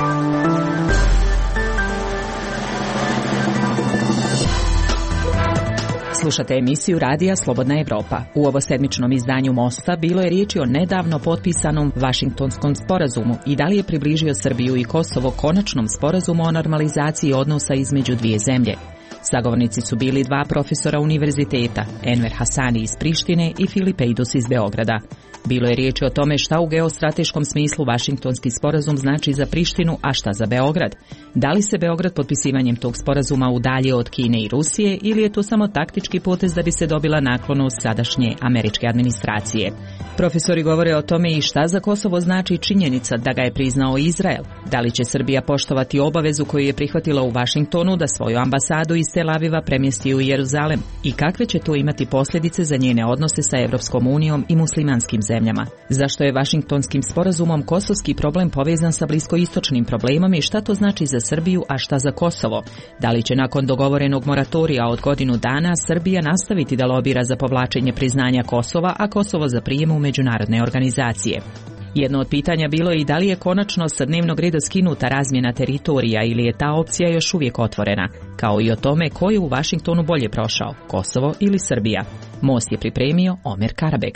Slušate emisiju Radija Slobodna Evropa. U ovosedmičnom izdanju Mosta bilo je riječi o nedavno potpisanom Vašingtonskom sporazumu i da li je približio Srbiju i Kosovo konačnom sporazumu o normalizaciji odnosa između dvije zemlje. Sagovornici su bili dva profesora univerziteta, Enver Hasani iz Prištine i Filip Ejdus iz Beograda. Bilo je riječi o tome šta u geostrateškom smislu Vašingtonski sporazum znači za Prištinu, a šta za Beograd. Da li se Beograd potpisivanjem tog sporazuma udaljio od Kine i Rusije ili je to samo taktički potez da bi se dobila naklonost sadašnje američke administracije? Profesori govore o tome i šta za Kosovo znači činjenica da ga je priznao Izrael. Da li će Srbija poštovati obavezu koju je prihvatila u Vašingtonu da svoju ambasadu iz Tel Aviva premjesti u Jeruzalem i kakve će to imati posljedice za njene odnose sa Evropskom unijom i muslimanskim zemljama? Zašto je Vašingtonskim sporazumom kosovski problem povezan sa bliskoistočnim problemom i šta to znači za Srbiju, a šta za Kosovo? Da li će nakon dogovorenog moratorija od godinu dana Srbija nastaviti da lobira za povlačenje priznanja Kosova, a Kosovo za prijem u međunarodne organizacije? Jedno od pitanja bilo je i da li je konačno sa dnevnog reda skinuta razmjena teritorija ili je ta opcija još uvijek otvorena, kao i o tome ko je u Vašingtonu bolje prošao, Kosovo ili Srbija. Most je pripremio Omer Karabeg.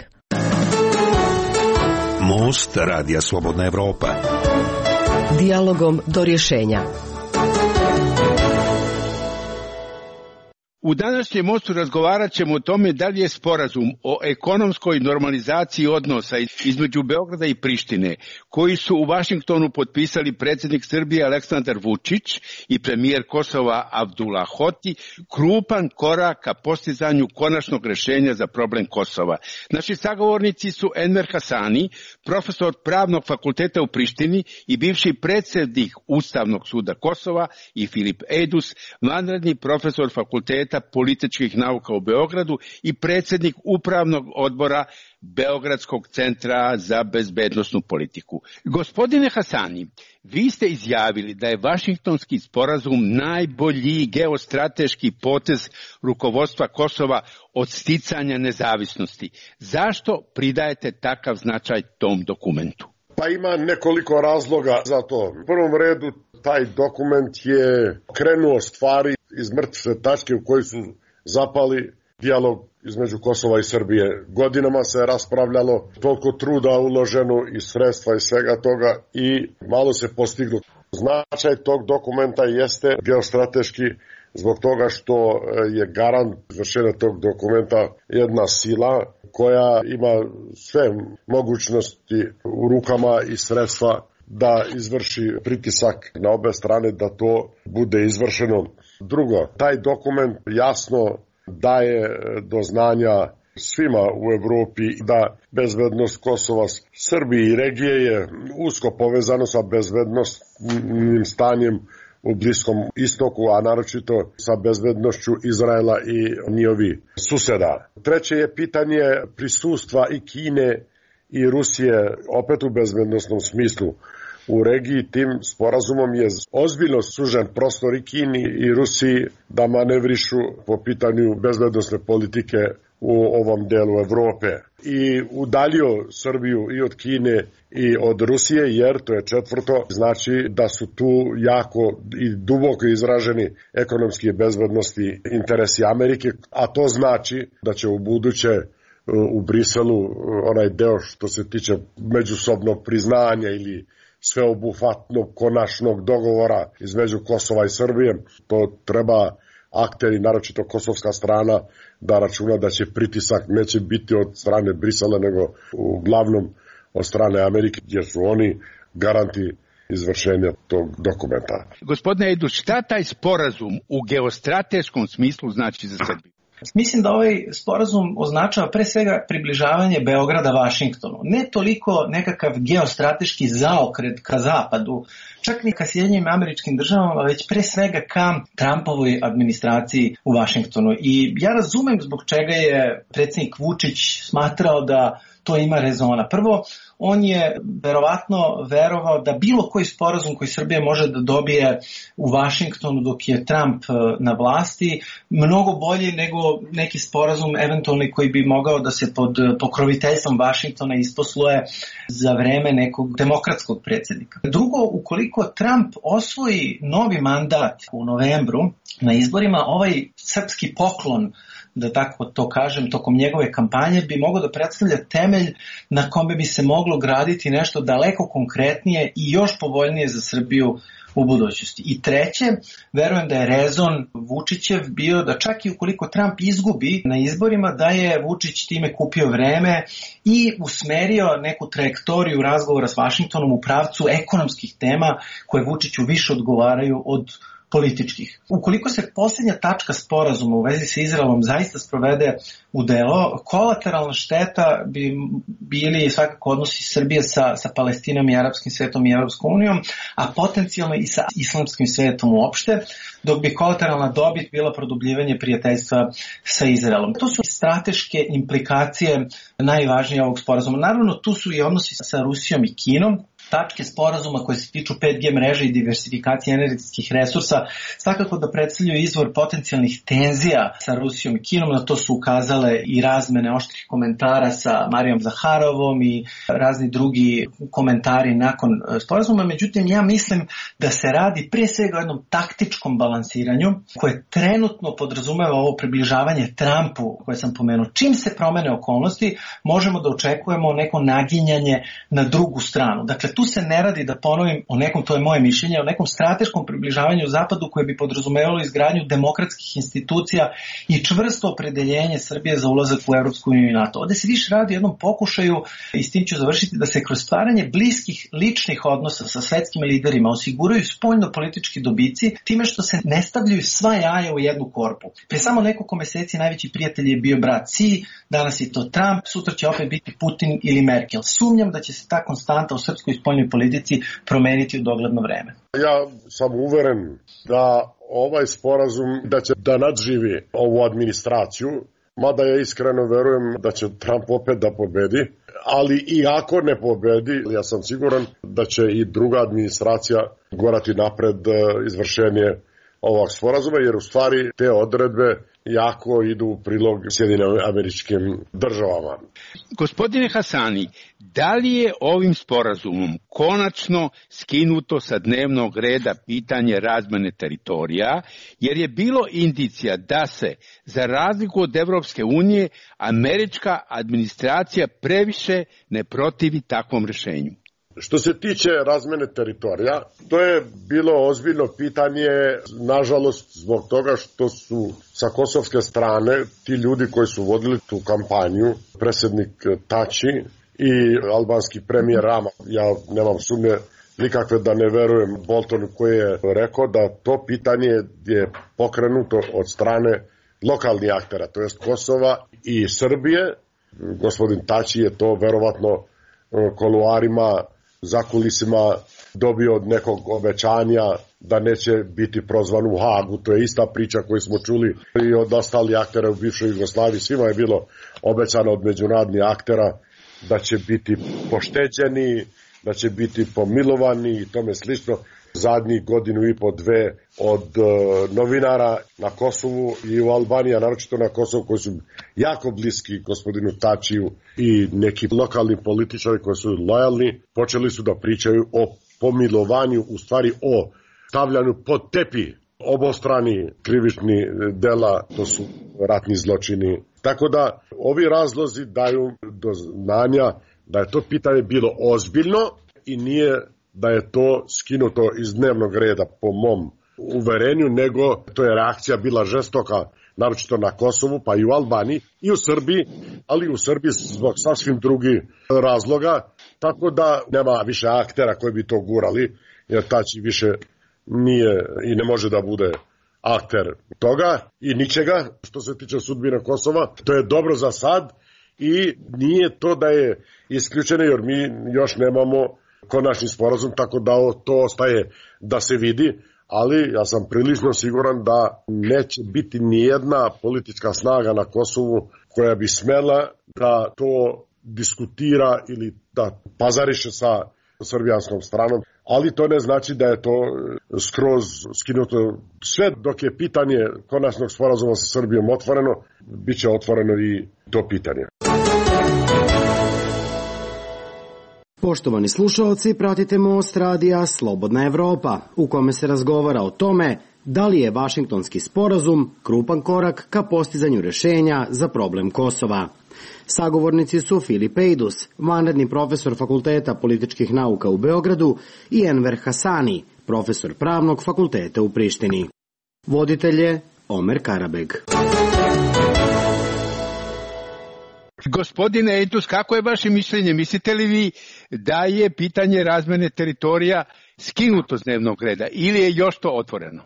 Most Radija Slobodna Evropa. Dijalogom do rješenja. U današnjem mostu razgovarat ćemo o tome da li je sporazum o ekonomskoj normalizaciji odnosa između Beograda i Prištine, koji su u Vašingtonu potpisali predsjednik Srbije Aleksandar Vučić i premijer Kosova Abdullah Hoti, krupan korak ka postizanju konačnog rješenja za problem Kosova. Naši sagovornici su Enver Hasani, profesor Pravnog fakulteta u Prištini i bivši predsjednik Ustavnog suda Kosova, i Filip Ejdus, vanredni profesor fakulteta političkih nauka u Beogradu i predsjednik upravnog odbora Beogradskog centra za bezbednosnu politiku. Gospodine Hasani, vi ste izjavili da je Vašingtonski sporazum najbolji geostrateški potez rukovodstva Kosova od sticanja nezavisnosti. Zašto pridajete takav značaj tom dokumentu? Pa ima nekoliko razloga za to. U prvom redu, taj dokument je krenuo stvari iz mrtve tačke u kojoj su zapali dijalog između Kosova i Srbije. Godinama se raspravljalo, toliko truda uloženo i sredstva i svega toga i malo se postiglo. Značaj tog dokumenta jeste geostrateški zbog toga što je garant izvršenja tog dokumenta jedna sila koja ima sve mogućnosti u rukama i sredstva da izvrši pritisak na obe strane da to bude izvršeno. Drugo, taj dokument jasno daje do znanja svima u Evropi da bezbednost Kosova, Srbije i regije je usko povezano sa bezbednostnim stanjem u Bliskom istoku, a naročito sa bezbednošću Izraela i njihovi susjeda. Treće je pitanje prisustva i Kine i Rusije, opet u bezbednostnom smislu. U regiji tim sporazumom je ozbiljno sužen prostor i Kini i Rusiji da manevrišu po pitanju bezbednosne politike u ovom delu Evrope. I udaljio Srbiju i od Kine i od Rusije, jer to je četvrto, znači da su tu jako i duboko izraženi ekonomski i bezbednosti interesi Amerike, a to znači da će u buduće u Briselu onaj deo što se tiče međusobnog priznanja ili sveobuhvatnog konačnog dogovora između Kosova i Srbije, to treba akteri, naročito kosovska strana, da računa da će pritisak neće biti od strane Brisela, nego uglavnom od strane Amerike, jer su oni garanti izvršenja tog dokumenta. Gospodine Ejdus, šta taj sporazum u geostrateškom smislu znači za Srbiju? Mislim da ovaj sporazum označava pre svega približavanje Beograda Vašingtonu. Ne toliko nekakav geostrateški zaokret ka zapadu, čak ni ka Sjedinjenim Američkim Državama, već pre svega ka Trumpovoj administraciji u Vašingtonu. I ja razumem zbog čega je predsjednik Vučić smatrao da to ima rezona. Prvo, on je verovatno verovao da bilo koji sporazum koji Srbija može da dobije u Vašingtonu dok je Trump na vlasti, mnogo bolji nego neki sporazum eventualni koji bi mogao da se pod pokroviteljstvom Vašingtona isposluje za vreme nekog demokratskog predsjednika. Drugo, ukoliko Trump osvoji novi mandat u novembru na izborima, ovaj srpski poklon, da tako to kažem, tokom njegove kampanje bi mogao da predstavlja temelj na kome bi se moglo graditi nešto daleko konkretnije i još povoljnije za Srbiju u budućnosti. I treće, verujem da je rezon Vučićev bio da čak i ukoliko Trump izgubi na izborima, da je Vučić time kupio vreme i usmerio neku trajektoriju razgovora s Vašingtonom u pravcu ekonomskih tema koje Vučiću više odgovaraju od političkih. Ukoliko se posljednja tačka sporazuma u vezi sa Izraelom zaista sprovede u delo, kolateralna šteta bi bili svakako odnosi Srbije sa Palestinom i arapskim svetom i Evropskom unijom, a potencijalno i sa islamskim svetom uopšte, dok bi kolateralna dobit bila produbljivanje prijateljstva sa Izraelom. To su strateške implikacije najvažnije ovog sporazuma. Naravno, tu su i odnosi sa Rusijom i Kinom. Tačke sporazuma koje se tiču 5G mreže i diversifikacije energetskih resursa svakako da predstavljaju izvor potencijalnih tenzija sa Rusijom i Kinom. Na to su ukazale i razmene oštrih komentara sa Marijom Zaharovom i razni drugi komentari nakon sporazuma. Međutim, ja mislim da se radi prije svega o jednom taktičkom balansiranju koje trenutno podrazumeva ovo približavanje Trumpu koje sam pomenuo. Čim se promene okolnosti, možemo da očekujemo neko naginjanje na drugu stranu. Dakle, tu se ne radi, da ponovim, o nekom, to je moje mišljenje, o nekom strateškom približavanju Zapadu koje bi podrazumevalo izgradnju demokratskih institucija i čvrsto opredeljenje Srbije za ulazak u Evropsku uniju i NATO. Ovde se više radi o jednom pokušaju, i s tim ću završiti, da se kroz stvaranje bliskih ličnih odnosa sa svetskim liderima osiguraju spoljno-politički dobici time što se ne stavljaju sva jaja u jednu korpu. Pre samo nekoliko meseci najveći prijatelj je bio brat Si, danas je to Trump, sutra će opet biti Putin ili Merkel. Sumnjam da će se ta konstanta u srpskoj spoljnoj politici promeniti u dogledno vreme. Ja sam uveren da ovaj sporazum da će da nadživi ovu administraciju, mada ja iskreno verujem da će Trump opet da pobedi, ali i ako ne pobedi, ja sam siguran da će i druga administracija gorati napred izvršenje ovog sporazuma, jer u stvari te odredbe jako idu u prilog Sjedinjenim Američkim Državama. Gospodine Hasani, da li je ovim sporazumom konačno skinuto sa dnevnog reda pitanje razmene teritorija, jer je bilo indicija da se, za razliku od Evropske unije, američka administracija previše ne protivi takvom rješenju? Što se tiče razmene teritorija, to je bilo ozbiljno pitanje, nažalost, zbog toga što su sa kosovske strane ti ljudi koji su vodili tu kampanju, predsjednik Tači i albanski premijer Rama, ja nemam sumnje nikakve da ne verujem Boltonu koji je rekao da to pitanje je pokrenuto od strane lokalnih aktera, to jest Kosova i Srbije. Gospodin Tači je to verovatno kuluarima, zakulisima dobio od nekog obećanja da neće biti prozvan u Hagu. To je ista priča koju smo čuli i od ostalih aktera u bivšoj Jugoslaviji. Svima je bilo obećano od međunarodnih aktera da će biti pošteđeni, da će biti pomilovani i tome slično. Zadnjih godinu i po dve od novinara na Kosovu i u Albaniji, a naročito na Kosovu, koji su jako bliski gospodinu Tačiju i neki lokalni političari koji su lojalni, počeli su da pričaju o pomilovanju, u stvari o stavljanju pod tepih obostrani krivični dela, to su ratni zločini. Tako da ovi razlozi daju do znanja da je to pitanje bilo ozbiljno i nije da je to skinuto iz dnevnog reda po mom uverenju, nego to je reakcija bila žestoka, naročito na Kosovu, pa i u Albaniji i u Srbiji, ali u Srbiji zbog sasvim drugih razloga, tako da nema više aktera koji bi to gurali, jer Tači više nije i ne može da bude akter toga i ničega što se tiče sudbine Kosova. To je dobro za sad i nije to da je isključeno, jer mi još nemamo konačni sporazum, tako da to ostaje da se vidi, ali ja sam prilično siguran da neće biti nijedna politička snaga na Kosovu koja bi smela da to diskutira ili da pazariše sa srbijanskom stranom, ali to ne znači da je to skroz skinuto. Sve dok je pitanje konačnog sporazuma sa Srbijom otvoreno, bit će otvoreno i to pitanje. Poštovani slušalci, pratite Most radija Slobodna Evropa, u kome se razgovara o tome da li je Vašingtonski sporazum krupan korak ka postizanju rešenja za problem Kosova. Sagovornici su Filip Ejdus, vanredni profesor Fakulteta političkih nauka u Beogradu, i Enver Hasani, profesor Pravnog fakulteta u Prištini. Voditelj je Omer Karabeg. Gospodine Ejdus, kako je vaše mišljenje? Mislite li vi da je pitanje razmene teritorija skinuto s dnevnog reda ili je još to otvoreno?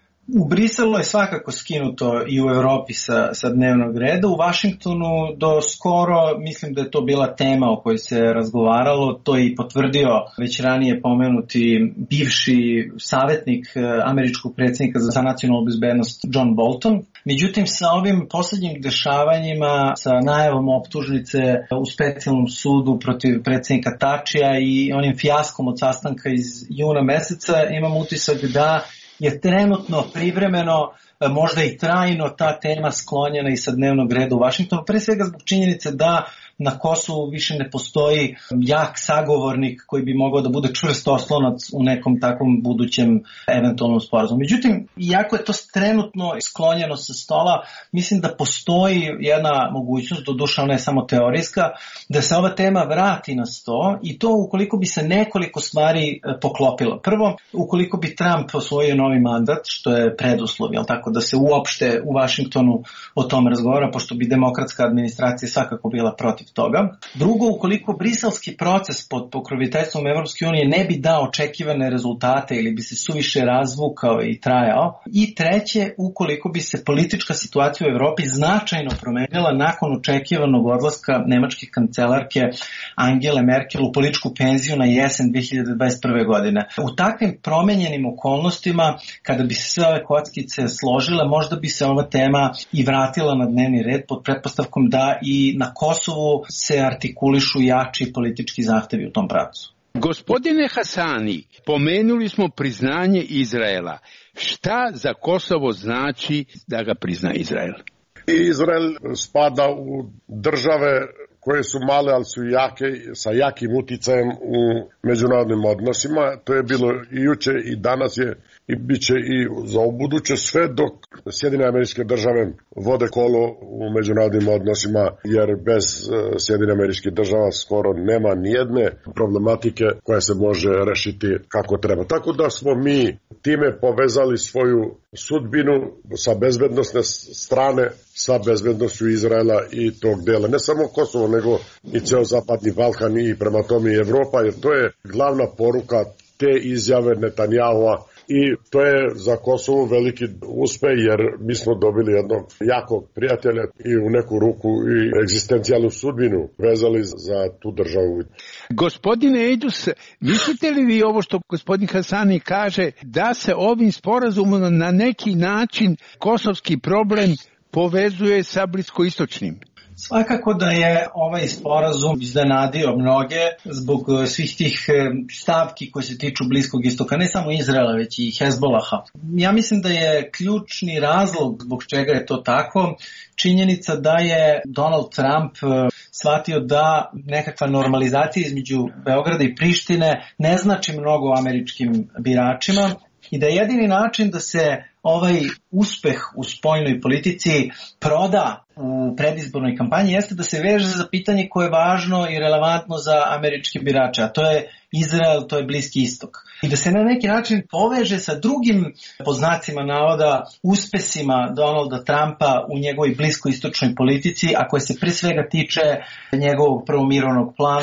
U Briselu je svakako skinuto i u Evropi sa dnevnog reda. U Vašingtonu do skoro mislim da je to bila tema o kojoj se razgovaralo. To je i potvrdio već ranije pomenuti bivši savjetnik američkog predsjednika za nacionalnu bezbednost John Bolton. Međutim, sa ovim posljednjim dešavanjima, sa najavom optužnice u specijalnom sudu protiv predsjednika Tačija i onim fijaskom od sastanka iz juna meseca, imam utisak da je trenutno, privremeno, možda i trajno ta tema sklonjena i sa dnevnog reda u Vašingtonu, pre svega zbog činjenice da na Kosovu više ne postoji jak sagovornik koji bi mogao da bude čvrst oslonac u nekom takvom budućem eventualnom sporazumu. Međutim, iako je to trenutno sklonjeno sa stola, mislim da postoji jedna mogućnost, doduše ona je samo teorijska, da se ova tema vrati na sto, i to ukoliko bi se nekoliko stvari poklopilo. Prvo, ukoliko bi Trump osvojio novi mandat, što je preduslov, jel tako, da se uopšte u Vašingtonu o tome razgovara, pošto bi demokratska administracija svakako bila protiv toga. Drugo, ukoliko briselski proces pod pokroviteljstvom Evropske unije ne bi dao očekivane rezultate ili bi se suviše razvukao i trajao. I treće, ukoliko bi se politička situacija u Evropi značajno promenila nakon očekivanog odlaska nemačke kancelarke Angele Merkel u političku penziju na jesen 2021. godine. U takvim promenjenim okolnostima, kada bi se sve ove kockice složile, možda bi se ova tema i vratila na dnevni red pod pretpostavkom da i na Kosovu se artikulišu jači politički zahtevi u tom pravcu. Gospodine Hasani, pomenuli smo priznanje Izraela. Šta za Kosovo znači da ga prizna Izrael? Izrael spada u države koje su male, ali su jake, sa jakim uticajem u međunarodnim odnosima. To je bilo i juče i danas je i bit će i za ubuduće, sve dok Sjedinjene Američke Države vode kolo u međunarodnim odnosima, jer bez Sjedinjenih Američkih Država skoro nema nijedne problematike koja se može rešiti kako treba. Tako da smo mi time povezali svoju sudbinu sa bezbednosne strane sa bezbednošću Izraela i tog dela. Ne samo Kosovo, nego i ceo Zapadni Balkan i prema tome i Evropa, jer to je glavna poruka te izjave Netanjahua. I to je za Kosovo veliki uspeh, jer mi smo dobili jednog jakog prijatelja i u neku ruku i egzistencijalnu sudbinu vezali za tu državu. Gospodine Ejdus, mislite li vi ovo što gospodin Hasani kaže, da se ovim sporazumom na neki način kosovski problem povezuje sa bliskoistočnim? Svakako da je ovaj sporazum iznenadio mnoge zbog svih tih stavki koje se tiču Bliskog istoka, ne samo Izraela, već i Hezbolaha. Ja mislim da je ključni razlog zbog čega je to tako činjenica da je Donald Trump shvatio da nekakva normalizacija između Beograda i Prištine ne znači mnogo američkim biračima i da je jedini način da se ovaj uspeh u spoljnoj politici proda u predizbornoj kampanji jeste da se veže za pitanje koje je važno i relevantno za američke birače, a to je Izrael, to je Bliski istok. I da se na neki način poveže sa drugim, pod znacima navoda, uspesima Donalda Trumpa u njegovoj bliskoistočnoj politici, a koje se pre svega tiče njegovog prvo mirovnog plana,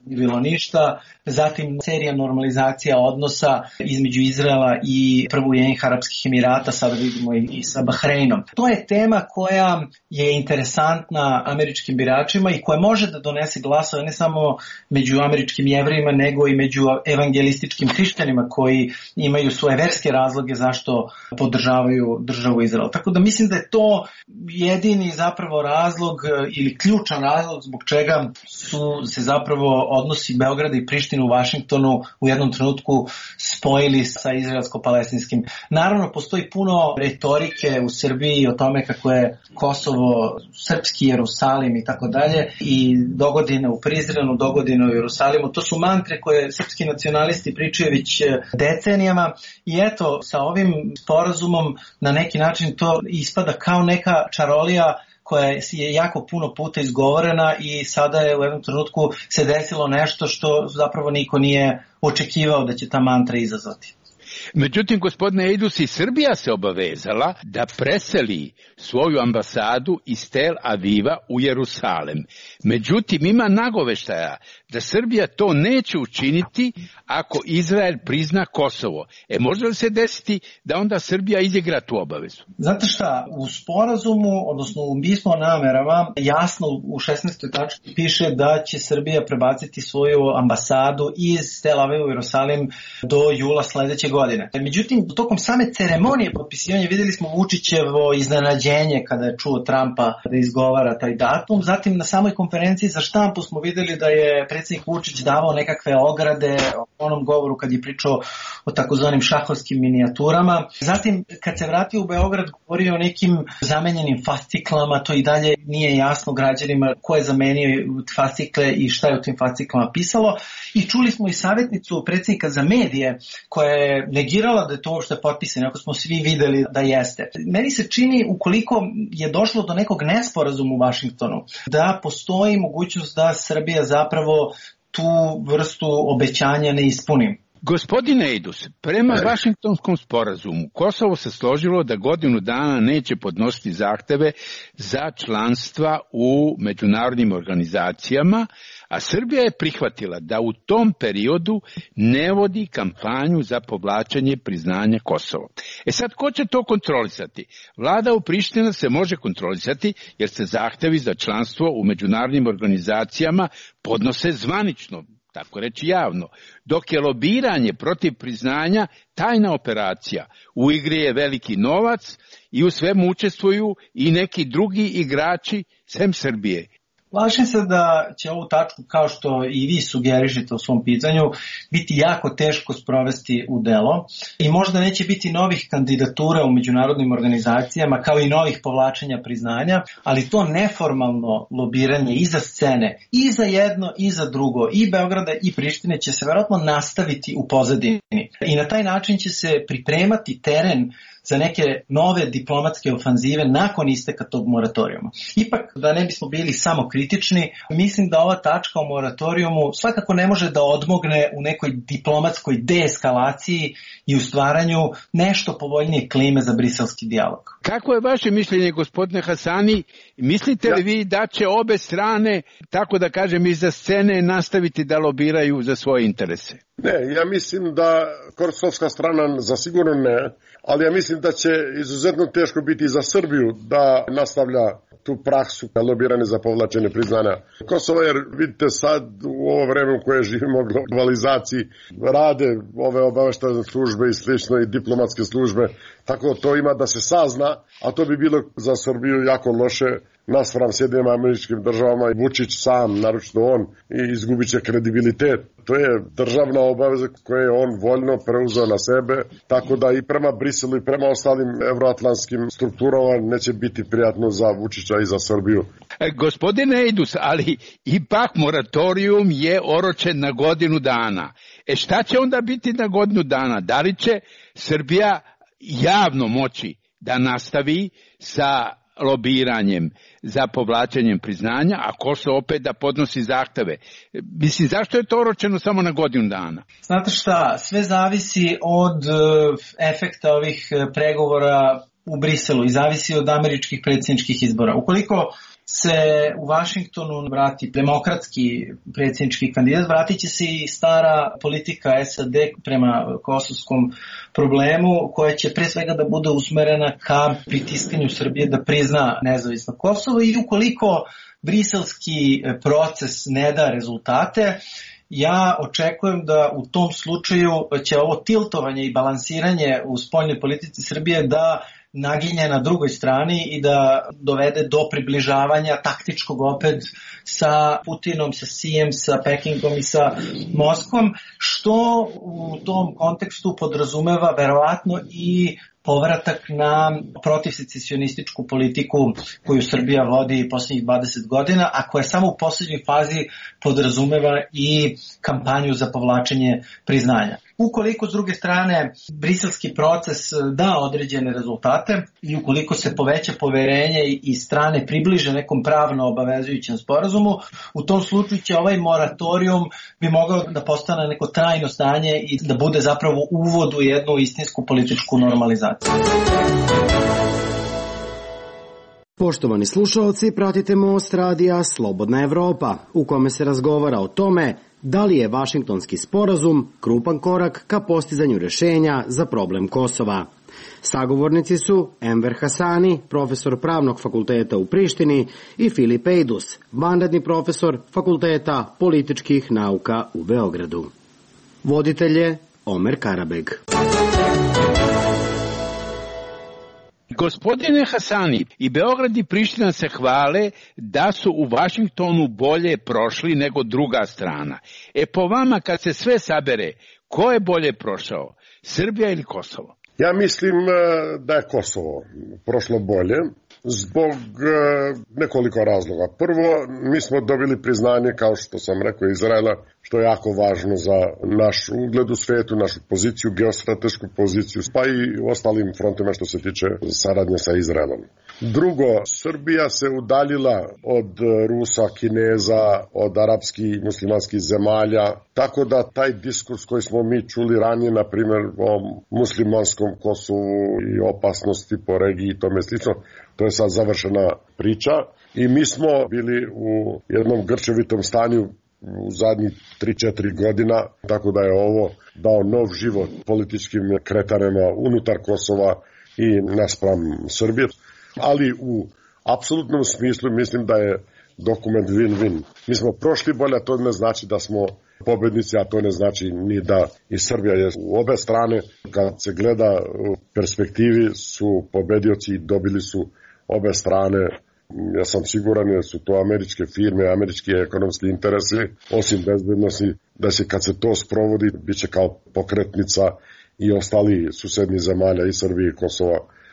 bilo ništa, zatim serija normalizacija odnosa između Izraela i prvo Ujedinjenih Arapskih Emirata, sada vidimo i sa Bahreinom. To je tema koja je interesantna američkim biračima i koja može da donese glasove ne samo među američkim Jevrejima, nego i među evangelističkim hrišćanima koji imaju svoje verske razloge zašto podržavaju državu Izrael. Tako da mislim da je to jedini zapravo razlog ili ključan razlog zbog čega su se zapravo odnosi Beograda i Prištine u Vašingtonu u jednom trenutku spojili sa izraelsko-palestinskim. Naravno, postoji puno retorike u Srbiji o tome kako je Kosovo srpski Jerusalim i tako dalje, i dogodine u Prizrenu, dogodine u Jerusalimu. To su mantre koje srpski nacionalisti pričaju već decenijama i eto, sa ovim sporazumom na neki način to ispada kao neka čarolija koja je jako puno puta izgovorena i sada je u jednom trenutku se desilo nešto što zapravo niko nije očekivao da će ta mantra izazvati. Međutim, gospodine Eidus, i Srbija se obavezala da preseli svoju ambasadu iz Tel Aviva u Jerusalem. Međutim, ima nagoveštaja da Srbija to neće učiniti ako Izrael prizna Kosovo. Može li se desiti da onda Srbija izigra tu obavezu? Znate šta, u sporazumu, odnosno u pismu o namerama, jasno u 16. tački piše da će Srbija prebaciti svoju ambasadu iz Tel Aviva u Jerusalim do jula sledeće godine. Međutim, tokom same ceremonije potpisivanja videli smo Vučićevo iznenađenje kada je čuo Trumpa da izgovara taj datum. Zatim na samoj konferenciji za štampu smo videli da je predsjednik Vučić davao nekakve ograde o onom govoru kad je pričao o takozvanim šahovskim minijaturama. Zatim, kad se vratio u Beograd, govorio o nekim zamenjenim fasciklama, to i dalje nije jasno građanima ko je zamenio fascikle i šta je u tim fasciklama pisalo. I čuli smo i savjetnicu predsjednika za medije koja je negirala da je to uopšte potpisano, ako smo svi videli da jeste. Meni se čini, ukoliko je došlo do nekog nesporazuma u Vašingtonu, da postoji mogućnost da Srbija zapravo tu vrstu obećanja ne ispuni. Gospodine Eidus, prema Vašingtonskom sporazumu Kosovo se složilo da godinu dana neće podnositi zahteve za članstva u međunarodnim organizacijama, a Srbija je prihvatila da u tom periodu ne vodi kampanju za povlačenje priznanja Kosova. Sad, ko će to kontrolisati? Vlada u Prištini se može kontrolisati jer se zahtevi za članstvo u međunarodnim organizacijama podnose zvanično, tako reći javno, dok je lobiranje protiv priznanja tajna operacija. U igri je veliki novac i u svemu učestvuju i neki drugi igrači sem Srbije. Plašim se da će ovu tačku, kao što i vi sugerišete u svom pitanju, biti jako teško sprovesti u delo i možda neće biti novih kandidatura u međunarodnim organizacijama kao i novih povlačenja priznanja, ali to neformalno lobiranje iza scene, i za jedno i za drugo, i Beograda i Prištine će se verovatno nastaviti u pozadini i na taj način će se pripremati teren za neke nove diplomatske ofanzive nakon isteka tog moratorijuma. Ipak, da ne bismo bili samo kritični, mislim da ova tačka o moratorijumu svakako ne može da odmogne u nekoj diplomatskoj deeskalaciji i u stvaranju nešto povoljnije klime za briselski dijalog. Kako je vaše mišljenje, gospodine Hasani? Mislite li vi da će obe strane, tako da kažem, iza scene nastaviti da lobiraju za svoje interese? Ne, ja mislim da kosovska strana zasigurno ne, ali ja mislim da će izuzetno teško biti za Srbiju da nastavlja tu praksu lobiranja za povlačenje priznanja Kosova, jer vidite sad u ovo vreme u koje živimo globalizaciji rade ove obaveštajne službe i slično i diplomatske službe, tako to ima da se sazna, a to bi bilo za Srbiju jako loše naspram Sjedinjenim Američkim Državama i Vučić sam, naročito on, i izgubit će kredibilitet. To je državna obaveza koju je on voljno preuzeo na sebe, tako da i prema Briselu i prema ostalim evroatlantskim strukturama neće biti prijatno za Vučića i za Srbiju. Gospodine Eidus, ali ipak moratorijum je oročen na godinu dana. Šta će onda biti na godinu dana? Da li će Srbija javno moći da nastavi sa lobiranjem za povlačenjem priznanja, a Kosovo opet da podnosi zahteve? Mislim, zašto je to oročeno samo na godinu dana? Znate šta, sve zavisi od efekta ovih pregovora u Briselu i zavisi od američkih predsjedničkih izbora. Ukoliko se u Vašingtonu vrati demokratski predsjednički kandidat, vratit će se i stara politika SAD prema kosovskom problemu, koja će pre svega da bude usmerena ka pritiskanju Srbije da prizna nezavisno Kosovo, i ukoliko briselski proces ne da rezultate, ja očekujem da u tom slučaju će ovo tiltovanje i balansiranje u spoljnoj politici Srbije da naginje na drugoj strani i da dovede do približavanja taktičkog opet sa Putinom, sa Sijem, sa Pekingom i sa Moskvom, što u tom kontekstu podrazumeva verovatno i povratak na protivsecesionističku politiku koju Srbija vodi posljednjih 20 godina, a koja samo u posljednjoj fazi podrazumeva i kampanju za povlačenje priznanja. Ukoliko s druge strane briselski proces da određene rezultate i ukoliko se poveća poverenje i strane približe nekom pravno obavezujućem sporazumu, u tom slučaju će ovaj moratorijum bi mogao da postane neko trajno stanje i da bude zapravo uvod u jednu istinsku političku normalizaciju. Poštovani slušalci, pratite Most radija Slobodna Evropa, u kome se razgovara o tome da li je Vašingtonski sporazum krupan korak ka postizanju rešenja za problem Kosova. Sagovornici su Enver Hasani, profesor Pravnog fakulteta u Prištini, i Filip Ejdus, vanredni profesor Fakulteta političkih nauka u Beogradu. Voditelj je Omer Karabeg. Gospodine Hasani, i Beograd i Priština se hvale da su u Vašingtonu bolje prošli nego druga strana. Po vama, kad se sve sabere, ko je bolje prošao, Srbija ili Kosovo? Ja mislim da je Kosovo prošlo bolje zbog nekoliko razloga. Prvo, mi smo dobili priznanje, kao što sam rekao, Izraela, što je jako važno za naš ugled u svetu, našu poziciju, geostratešku poziciju, pa i u ostalim frontima što se tiče saradnje sa Izraelom. Drugo, Srbija se udaljila od Rusa, Kineza, od arapskih i muslimanskih zemalja, tako da taj diskurs koji smo mi čuli ranije, na primjer o muslimanskom Kosovu i opasnosti po regiji i tome slično, to je sad završena priča i mi smo bili u jednom grčevitom stanju u zadnjih 3-4 godina, tako da je ovo dao nov život političkim kretanjima unutar Kosova i naspram Srbije. Ali u apsolutnom smislu mislim da je dokument win-win. Mi smo prošli bolje, a to ne znači da smo pobednici, a to ne znači ni da i Srbija je u obe strane. Kad se gleda u perspektivi su pobedioci i dobili su obe strane. Ja sam siguran da su to američke firme, američki ekonomski interesi, osim bezbednosti, da se kad se to sprovodi, bit će kao pokretnica i ostali susedni zemalja i Srbije i Kosova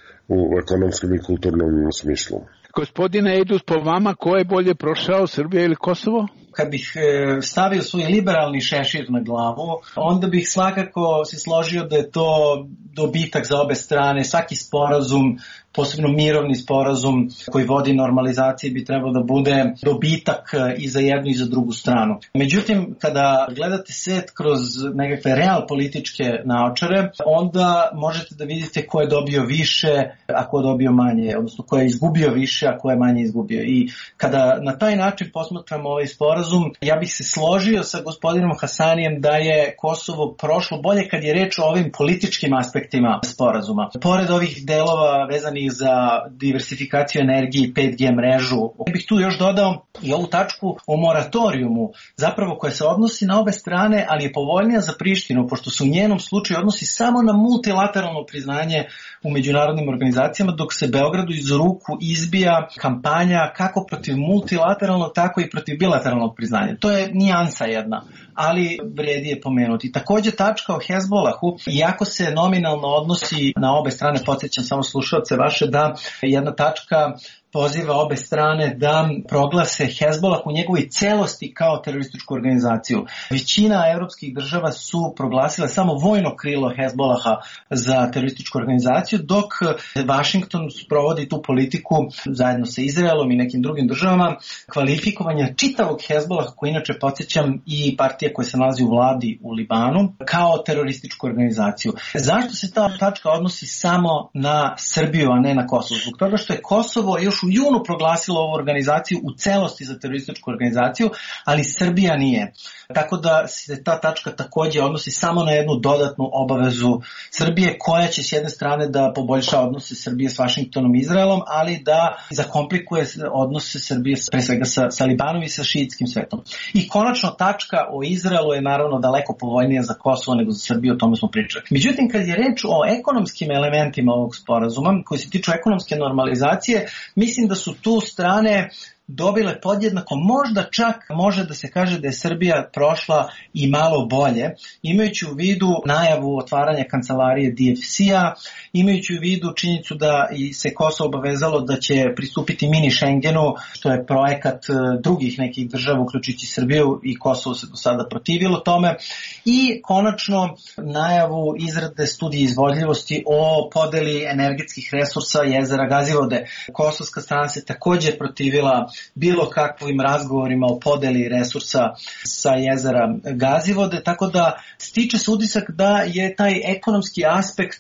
u ekonomskom i kulturnom smislu. Gospodine Ejdus, po vama ko je bolje prošao, Srbija ili Kosovo? Kad bih stavio svoj liberalni šešir na glavu, onda bih svakako se složio da je to dobitak za obe strane. Svaki sporazum, posebno mirovni sporazum koji vodi normalizaciji, bi trebao da bude dobitak i za jednu i za drugu stranu. Međutim, kada gledate svet kroz nekakve real političke naočare, onda možete da vidite ko je dobio više, a ko je dobio manje, odnosno ko je izgubio više, a ko je manje izgubio. I kada na taj način posmatramo ovaj sporazum, ja bih se složio sa gospodinom Hasanijem da je Kosovo prošlo bolje kad je reč o ovim političkim aspektima sporazuma. Pored ovih delova vezanih za diversifikaciju energije i 5G mrežu, ja bih tu još dodao i ovu tačku o moratorijumu, zapravo koja se odnosi na obe strane, ali je povoljnija za Prištinu, pošto se u njenom slučaju odnosi samo na multilateralno priznanje u međunarodnim organizacijama, dok se Beogradu iz ruku izbija kampanja kako protiv multilateralnog, tako i protiv bilateralnog priznanja. To je nijansa jedna, ali vredi je pomenuti. Takođe tačka o Hezbolahu, iako se nominalno odnosi na obe strane, podsjećam samo slušalce vaše da jedna tačka poziva obe strane da proglase Hezbolah u njegovoj celosti kao terorističku organizaciju. Većina evropskih država su proglasile samo vojno krilo Hezbolaha za terorističku organizaciju, dok Vašington sprovodi tu politiku zajedno sa Izraelom i nekim drugim državama kvalifikovanja čitavog Hezbolaha, koji inače podsjećam i partija koja se nalazi u vladi u Libanu, kao terorističku organizaciju. Zašto se ta tačka odnosi samo na Srbiju, a ne na Kosovo? Zbog toga što je Kosovo još u junu proglasilo ovu organizaciju u celosti za terorističku organizaciju, ali Srbija nije. Tako da se ta tačka takođe odnosi samo na jednu dodatnu obavezu Srbije, koja će s jedne strane da poboljša odnose Srbije s Vašingtonom i Izraelom, ali da zakomplikuje odnose Srbije pre svega sa Libanom i sa šiitskim svetom. I konačno tačka o Izraelu je naravno daleko povoljnija za Kosovo nego za Srbiju, o tome smo pričali. Međutim, kad je reč o ekonomskim elementima ovog sporazuma, koji se tiču ekonomske normalizacije, mislim da su tu strane dobile podjednako, možda čak može da se kaže da je Srbija prošla i malo bolje, imajući u vidu najavu otvaranja kancelarije DFC-a, imajući u vidu činjenicu da se Kosovo obavezalo da će pristupiti mini Schengenu, što je projekat drugih nekih država, uključujući Srbiju, i Kosovo se do sada protivilo tome, i konačno najavu izrade studije izvodljivosti o podeli energetskih resursa jezera Gazivode. Kosovska strana se takođe protivila bilo kakvim razgovorima o podeli resursa sa jezera Gazivode, tako da stiče se utisak da je taj ekonomski aspekt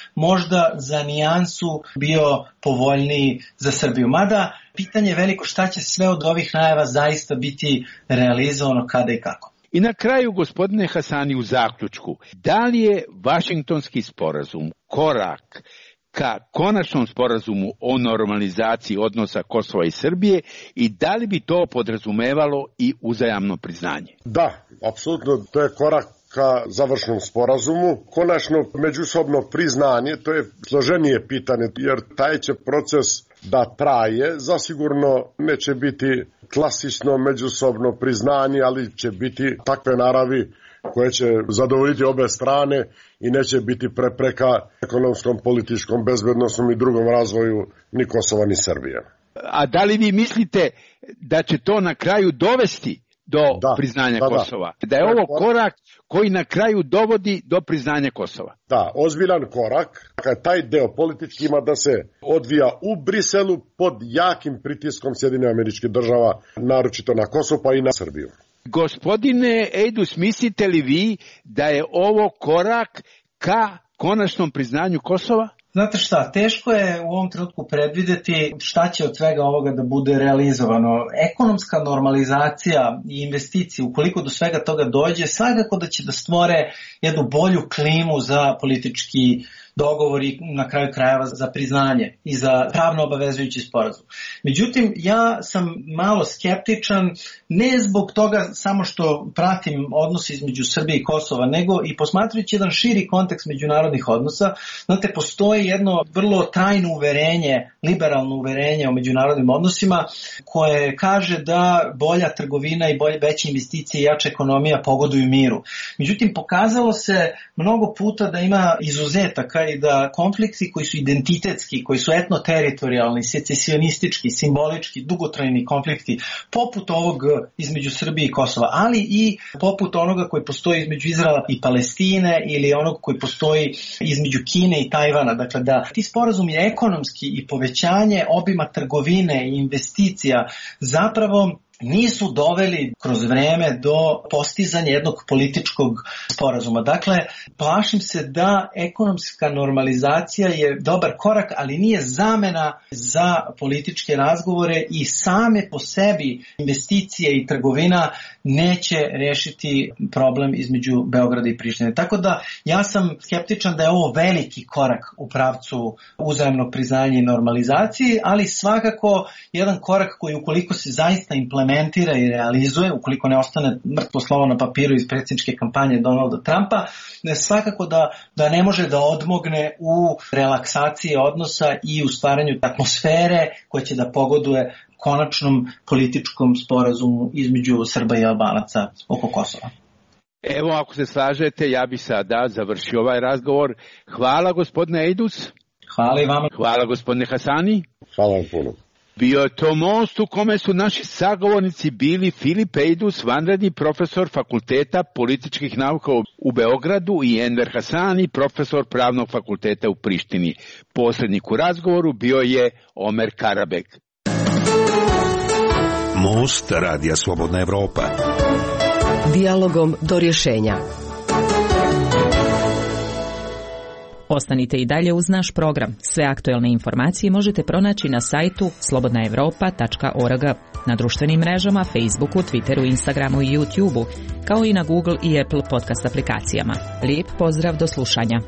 možda za nijansu bio povoljniji za Srbiju. Mada pitanje je veliko šta će sve od ovih najava zaista biti realizovano, kada i kako. I na kraju, gospodine Hasani, u zaključku, da li je Vašingtonski sporazum korak ka konačnom sporazumu o normalizaciji odnosa Kosova i Srbije i da li bi to podrazumevalo i uzajamno priznanje? Da, apsolutno, to je korak ka završnom sporazumu. Konačno međusobno priznanje, to je složenije pitanje, jer taj će proces da traje, zasigurno neće biti klasično međusobno priznanje, ali će biti takve naravi koje će zadovoljiti obe strane i neće biti prepreka ekonomskom, političkom, bezbednosnom i drugom razvoju ni Kosova ni Srbije. A da li vi mislite da će to na kraju dovesti do priznanja Kosova? Da je ovo korak koji na kraju dovodi do priznanja Kosova? Da, ozbiljan korak, kad taj deo politički ima da se odvija u Briselu pod jakim pritiskom Sjedinjenih Američkih Država, naročito na Kosovo pa i na Srbiju. Gospodine Ejdus, mislite li vi da je ovo korak ka konačnom priznanju Kosova? Znate šta, teško je u ovom trenutku predvideti šta će od svega ovoga da bude realizovano. Ekonomska normalizacija i investicije, ukoliko do svega toga dođe, svakako da će da stvore jednu bolju klimu za politički dogovor i na kraju krajeva za priznanje i za pravno obavezujući sporazum. Međutim, ja sam malo skeptičan, ne zbog toga samo što pratim odnose između Srbije i Kosova, nego i posmatrajući jedan širi kontekst međunarodnih odnosa. Znate, postoji jedno vrlo trajno uverenje, liberalno uverenje o međunarodnim odnosima, koje kaže da bolja trgovina i veće investicije i jača ekonomija pogoduju miru. Međutim, pokazalo se mnogo puta da ima izuzetaka i da konflikti koji su identitetski, koji su etnoteritorijalni, secesionistički, simbolički, dugotrajni konflikti, poput ovog između Srbije i Kosova, ali i poput onoga koji postoji između Izraela i Palestine ili onog koji postoji između Kine i Tajvana. Dakle, da ti sporazumi ekonomski i povećanje obima trgovine i investicija zapravo nisu doveli kroz vreme do postizanja jednog političkog sporazuma. Dakle, plašim se da ekonomska normalizacija je dobar korak, ali nije zamena za političke razgovore i same po sebi investicije i trgovina neće rešiti problem između Beograda i Prištine. Tako da ja sam skeptičan da je ovo veliki korak u pravcu uzajamnog priznanja i normalizacije, ali svakako jedan korak koji ukoliko se zaista implementira i realizuje, ukoliko ne ostane mrtvo slovo na papiru iz predsjedničke kampanje Donalda Trumpa, svakako da ne može da odmogne u relaksaciji odnosa i u stvaranju atmosfere koja će da pogoduje konačnom političkom sporazumu između Srba i Albanaca oko Kosova. Evo, ako se slažete, ja bih sada završio ovaj razgovor. Hvala, gospodine Ejdus. Hvala i vama. Hvala, gospodine Hasani. Hvala vam puno. Bio je to most u kome su naši sagovornici bili Filip Ejdus, vanredni profesor Fakulteta političkih nauka u Beogradu, i Enver Hasani, profesor Pravnog fakulteta u Prištini. Posrednik u razgovoru bio je Omer Karabek. Most Radija Slobodna Evropa. Dijalogom do rješenja. Ostanite i dalje uz naš program. Sve aktuelne informacije možete pronaći na sajtu slobodnaevropa.org, na društvenim mrežama, Facebooku, Twitteru, Instagramu i YouTubeu, kao i na Google i Apple podcast aplikacijama. Lijep pozdrav, do slušanja.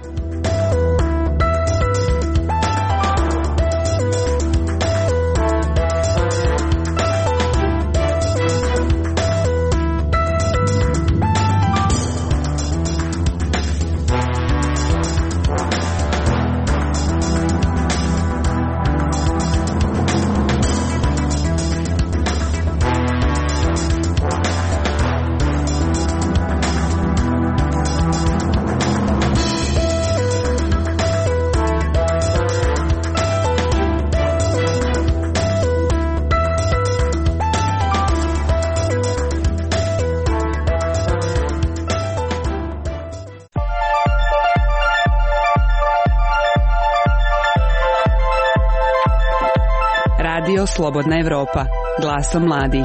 Radio Slobodna Evropa, glasom mladih.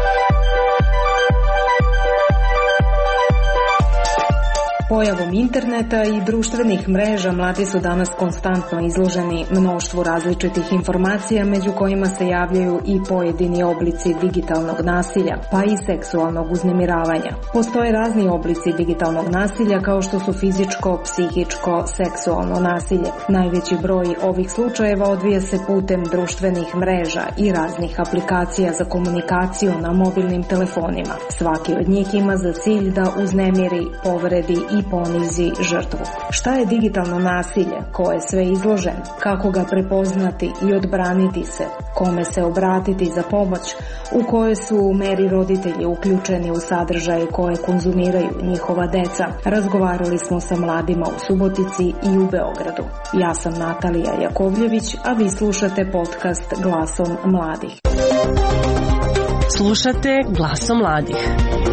Pojavom interneta i društvenih mreža mladi su danas konstantno izloženi mnoštvu različitih informacija, među kojima se javljaju i pojedini oblici digitalnog nasilja, pa i seksualnog uznemiravanja. Postoje razni oblici digitalnog nasilja kao što su fizičko, psihičko, seksualno nasilje. Najveći broj ovih slučajeva odvija se putem društvenih mreža i raznih aplikacija za komunikaciju na mobilnim telefonima. Svaki od njih ima za cilj da uznemiri, povredi i ponizi žrtvu. Šta je digitalno nasilje? Ko je sve izložen? Kako ga prepoznati i odbraniti se? Kome se obratiti za pomoć? U kojoj su meri roditelji uključeni u sadržaje koje konzumiraju njihova deca? Razgovarali smo sa mladima u Subotici i u Beogradu. Ja sam Natalija Jakovljević, a vi slušate podcast Glasom mladih. Slušate Glasom mladih.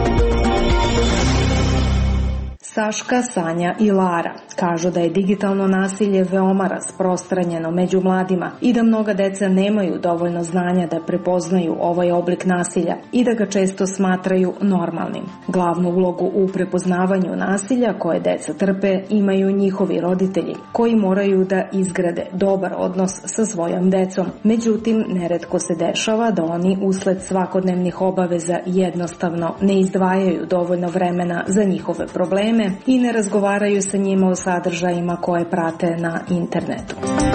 Saška, Sanja i Lara kažu da je digitalno nasilje veoma rasprostranjeno među mladima i da mnoga deca nemaju dovoljno znanja da prepoznaju ovaj oblik nasilja i da ga često smatraju normalnim. Glavnu ulogu u prepoznavanju nasilja koje deca trpe imaju njihovi roditelji, koji moraju da izgrade dobar odnos sa svojom decom. Međutim, neretko se dešava da oni usled svakodnevnih obaveza jednostavno ne izdvajaju dovoljno vremena za njihove probleme i ne razgovaraju sa njima o sadržajima koje prate na internetu.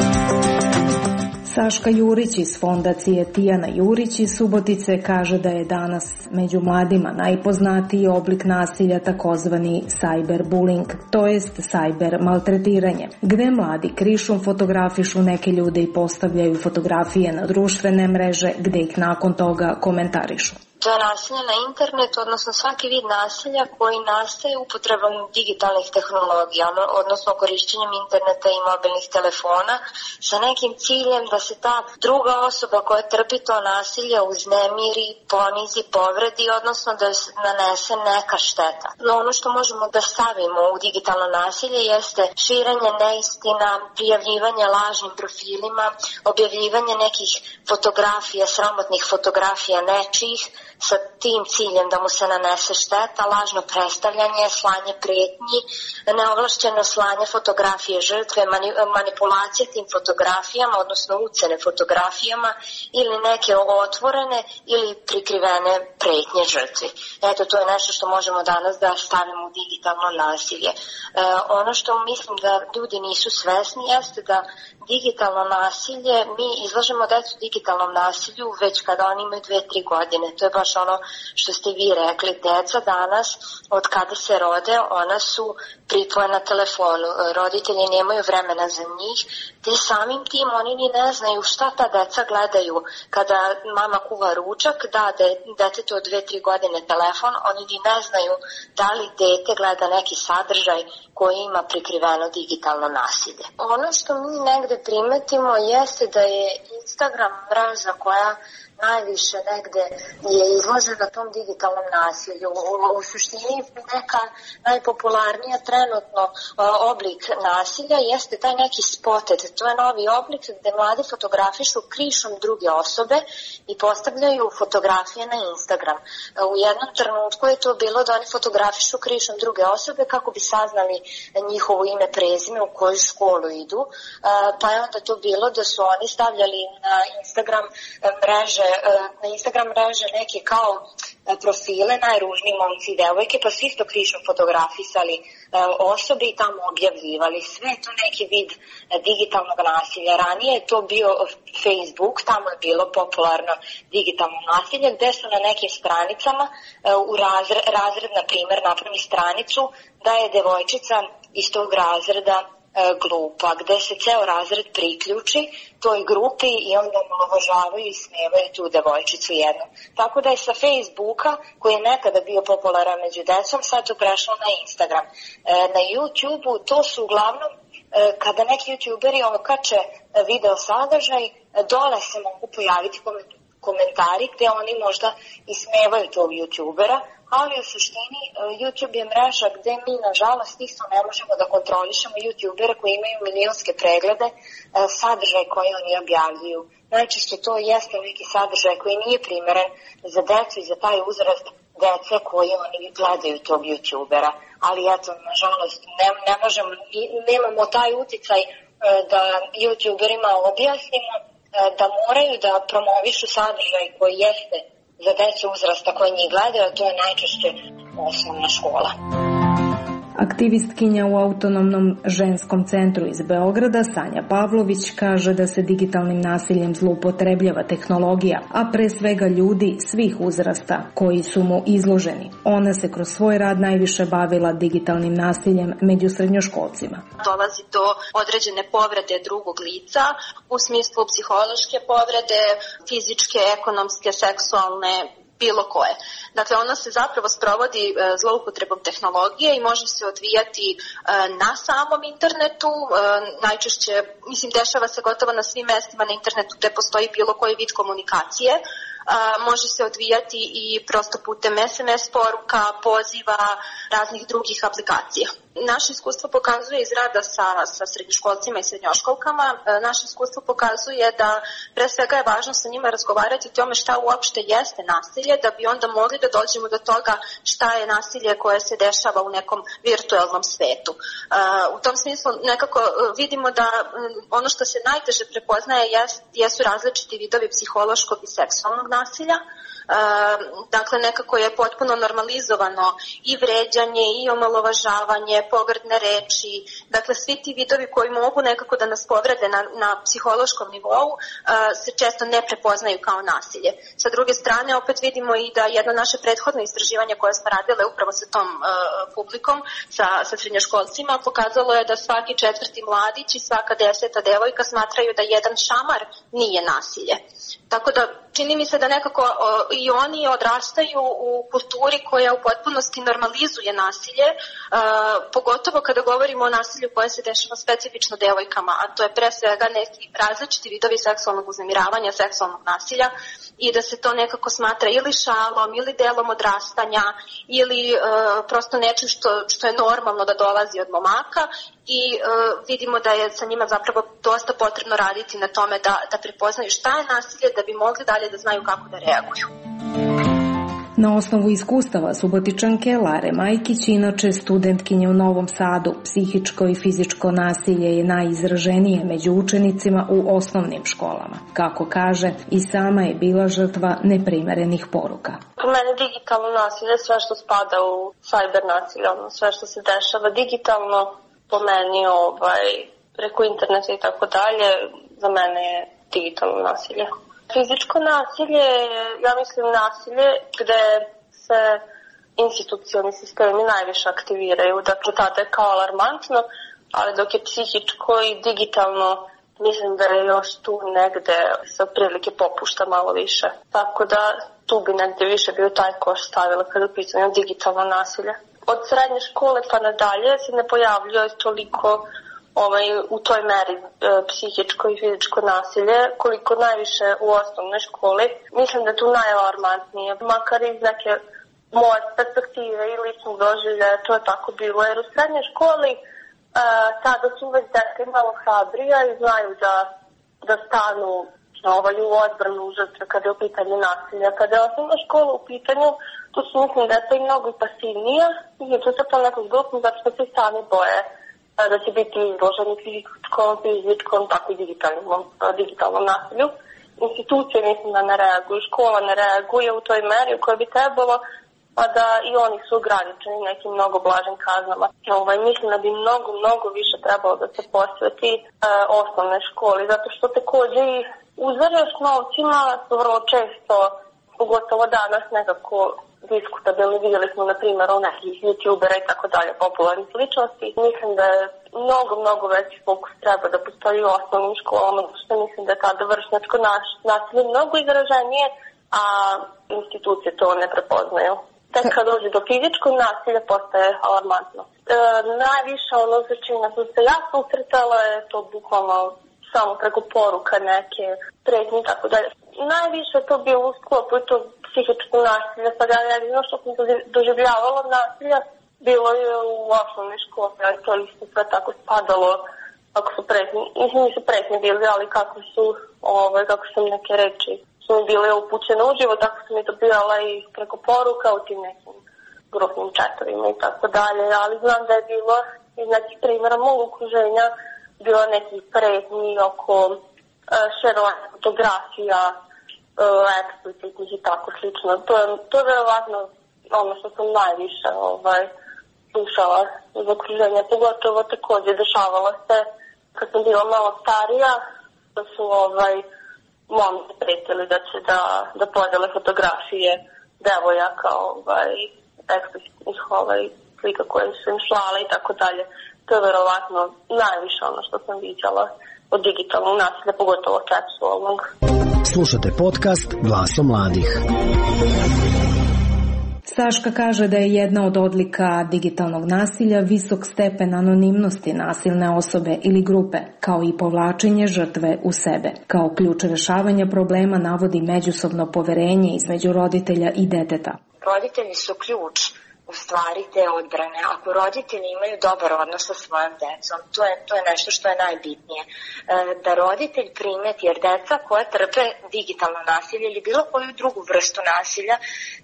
Saška Jurić iz fondacije Tijana Jurić iz Subotice kaže da je danas među mladima najpoznatiji oblik nasilja takozvani cyberbullying, to jest cyber maltretiranje, gde mladi krišom fotografišu neke ljude i postavljaju fotografije na društvene mreže gde ih nakon toga komentarišu. To je nasilje na internetu, odnosno svaki vid nasilja koji nastaje upotrebom digitalnih tehnologija, odnosno korišćenjem interneta i mobilnih telefona sa nekim ciljem da se ta druga osoba koja trpi to nasilje uznemiri, ponizi, povredi, odnosno da se nanese neka šteta. No ono što možemo da stavimo u digitalno nasilje jeste širenje neistina, prijavljivanje lažnim profilima, objavljivanje nekih fotografija, sramotnih fotografija nečijih, sa tim ciljem da mu se nanese šteta, lažno predstavljanje, slanje pretnji, neovlašćeno slanje fotografije žrtve, manipulacija tim fotografijama, odnosno ucene fotografijama ili neke otvorene ili prikrivene pretnje žrtvi. Eto, to je nešto što možemo danas da stavimo u digitalno nasilje. Ono što mislim da ljudi nisu svesni jeste da digitalno nasilje, mi izlažemo decu digitalnom nasilju već kada oni imaju 2-3 godine. To je baš ono što ste vi rekli. Deca danas, od kada se rode, ona su pripojena na telefonu. Roditelji nemaju vremena za njih, te samim tim oni ni ne znaju šta ta deca gledaju. Kada mama kuva ručak, da detetu od 2-3 godine telefon, oni ni ne znaju da li dete gleda neki sadržaj koji ima prikriveno digitalno nasilje. Ono što mi negde primetimo jeste da je Instagram mreža koja najviše negde je izložena tom digitalnom nasilju. U suštini neka najpopularnija trenutno oblik nasilja jeste taj neki spotted. To je novi oblik gde mladi fotografišu krišom druge osobe i postavljaju fotografije na Instagram. U jednom trenutku je to bilo da oni fotografišu krišom druge osobe kako bi saznali njihovo ime, prezime, u koju školu idu, pa je onda to bilo da su oni stavljali na Instagram mreže neke kao profile, najružniji momci i devojke, pa su isto krišom fotografisali osobe i tamo objavljivali. Sve je to neki vid digitalnog nasilja. Ranije je to bio Facebook, tamo je bilo popularno digitalno nasilje, gde su na nekim stranicama u razred, na primjer, napravi stranicu da je devojčica iz tog razreda glupa, gde se ceo razred priključi toj grupi i onda omalovažavaju i smevaju tu devojčicu jednu. Tako da je sa Facebooka, koji je nekada bio popularan među decom, sad to prešlo na Instagram. Na YouTube-u to su uglavnom, kada neki youtuberi okače video sadržaj, dole se mogu pojaviti komentari gde oni možda ismevaju tog youtubera, ali u suštini YouTube je mreža gde mi nažalost isto ne možemo da kontrolišemo youtubere koji imaju milionske preglede, sadržaj koji oni objavljuju. Najčešće to jeste neki sadržaj koji nije primeren za decu i za taj uzrast dece koji oni gledaju tog youtubera. Ali eto, nažalost, ne možemo, nemamo taj uticaj da youtuberima objasnimo da moraju da promovišu sadržaj koji jeste za decu uzrasta koje njih gledaju, a to je najčešće osnovna škola. Aktivistkinja u Autonomnom ženskom centru iz Beograda, Sanja Pavlović, kaže da se digitalnim nasiljem zloupotrebljava tehnologija, a pre svega ljudi svih uzrasta koji su mu izloženi. Ona se kroz svoj rad najviše bavila digitalnim nasiljem među srednjoškolcima. Dolazi do određene povrede drugog lica u smislu psihološke povrede, fizičke, ekonomske, seksualne, bilo koje. Dakle, ona se zapravo sprovodi zloupotrebom tehnologije i može se odvijati na samom internetu, najčešće, dešava se gotovo na svim mestima na internetu gde postoji bilo koji vid komunikacije. Može se odvijati i prosto putem SMS poruka, poziva, raznih drugih aplikacija. Naše iskustvo pokazuje iz rada sa srednjoškolcima i srednjoškolkama, naše iskustvo pokazuje da pre svega je važno sa njima razgovarati o tome šta uopšte jeste nasilje, da bi onda mogli da dođemo do toga šta je nasilje koje se dešava u nekom virtuelnom svetu. U tom smislu nekako vidimo da ono što se najteže prepoznaje jesu različiti vidovi psihološkog i seksualnog nasilja. Dakle, nekako je potpuno normalizovano i vređanje i omalovažavanje, pogrdne reči, dakle svi ti vidovi koji mogu nekako da nas povrede na psihološkom nivou se često ne prepoznaju kao nasilje. Sa druge strane, opet vidimo i da jedno naše prethodno istraživanje koje smo radile upravo sa tom publikom, sa srednjoškolcima, pokazalo je da svaki 4. mladić i svaka 10. devojka smatraju da jedan šamar nije nasilje. Tako da čini mi se da nekako i oni odrastaju u kulturi koja u potpunosti normalizuje nasilje, pogotovo kada govorimo o nasilju koje se dešava specifično devojkama, a to je pre svega neki različiti vidovi seksualnog uznemiravanja, seksualnog nasilja, i da se to nekako smatra ili šalom, ili delom odrastanja, ili prosto nečim što je normalno da dolazi od momaka, i vidimo da je sa njima zapravo dosta potrebno raditi na tome da prepoznaju šta je nasilje, da bi mogli dalje da znaju kako da reaguju. Na osnovu iskustava Subotičanke Lare Majkić, inače studentkinje u Novom Sadu, psihičko i fizičko nasilje je najizraženije među učenicima u osnovnim školama. Kako kaže, i sama je bila žrtva neprimerenih poruka. Po mene digitalno nasilje je sve što spada u cyber nasilje, sve što se dešava digitalno, po meni preko interneta i tako dalje, za mene je digitalno nasilje. Fizičko nasilje je, ja mislim, nasilje gde se institucioni sistemi najviše aktiviraju, dakle tada je kao alarmantno, ali dok je psihičko i digitalno, mislim da je još tu negde se otprilike popušta malo više. Tako da tu bi negde više bio taj koš stavila kada je u pitanju digitalno nasilje. Od srednje škole pa nadalje se ne pojavljuje toliko u toj meri psihičko i fizičko nasilje, koliko najviše u osnovnoj školi. Mislim da je tu najalarmantnije, makar iz neke moje perspektive i ličnog doživljaja to je tako bilo, jer u srednjoj školi tada su već dete malo hrabrija i znaju da stanu u odbranu žrtve kada je u pitanju nasilja. Kada je osnovna škola u pitanju, tu su mislim da je mnogo pasivnija i tu se to nekog grupom zato što se sami boje da će biti izloženi fizičkom, tako i digitalnom nasilju. Institucije mislim da ne reaguju, škola ne reaguje u toj meri u kojoj bi trebalo, pa da i oni su ograničeni nekim mnogo blažim kaznama. Mislim da bi mnogo više trebalo da se posveti osnovnoj školi, zato što takođe i uzvaraš novcima su vrlo često, pogotovo danas, nekako diskutabilni. Vidjeli smo, na primjer, nekih youtubera i tako dalje, popularnih ličnosti. Mislim da je mnogo veći fokus treba da postoji u osnovnim školama, što mislim da je tada vršnjačko nasilje mnogo izraženije, a institucije to ne prepoznaju. Tek kad dođe do fizičkog nasilja postaje alarmantno. Najviše za čime sam se ja susretala je to bukvalno samo preko poruka neke pretnje i tako dalje. Najviše to bilo u sklopu i to psihičko nasilje, pa da jedino što sam doživljavala nasilja bilo je u osnovnoj školi, ali to isto sve tako spadalo, ako su pretnje, nisu pretnje bili, ali kako su neke reči su mi bile upućene uživo, tako sam i dobijala i preko poruka u tim nekim grupnim chatovima i tako dalje, ali znam da je bilo iz nekih primjera mog okruženja bilo nekih pretnji oko šerovanja fotografija, eksplicitnih i tako slično. To je verovatno ono što sam najviše slušala iz okruženja, pogotovo takođe dešavalo se kad sam bila malo starija, da su momci pretili da će da podele fotografije devojaka, eksplicitnih slika koje su im slale i tako dalje. To je verovatno najviše ono što sam viđala od digitalnog nasilja, pogotovo seksualnog. Slušate podcast Glaso mladih. Saška kaže da je jedna od odlika digitalnog nasilja visok stepen anonimnosti nasilne osobe ili grupe, kao i povlačenje žrtve u sebe. Kao ključ rešavanja problema navodi međusobno poverenje između roditelja i deteta. Roditelji su ključ u stvari te odbrane. Ako roditelji imaju dobar odnos sa svojom decom, to je nešto što je najbitnije. Da roditelj primeti, jer deca koja trpe digitalno nasilje ili bilo koju drugu vrstu nasilja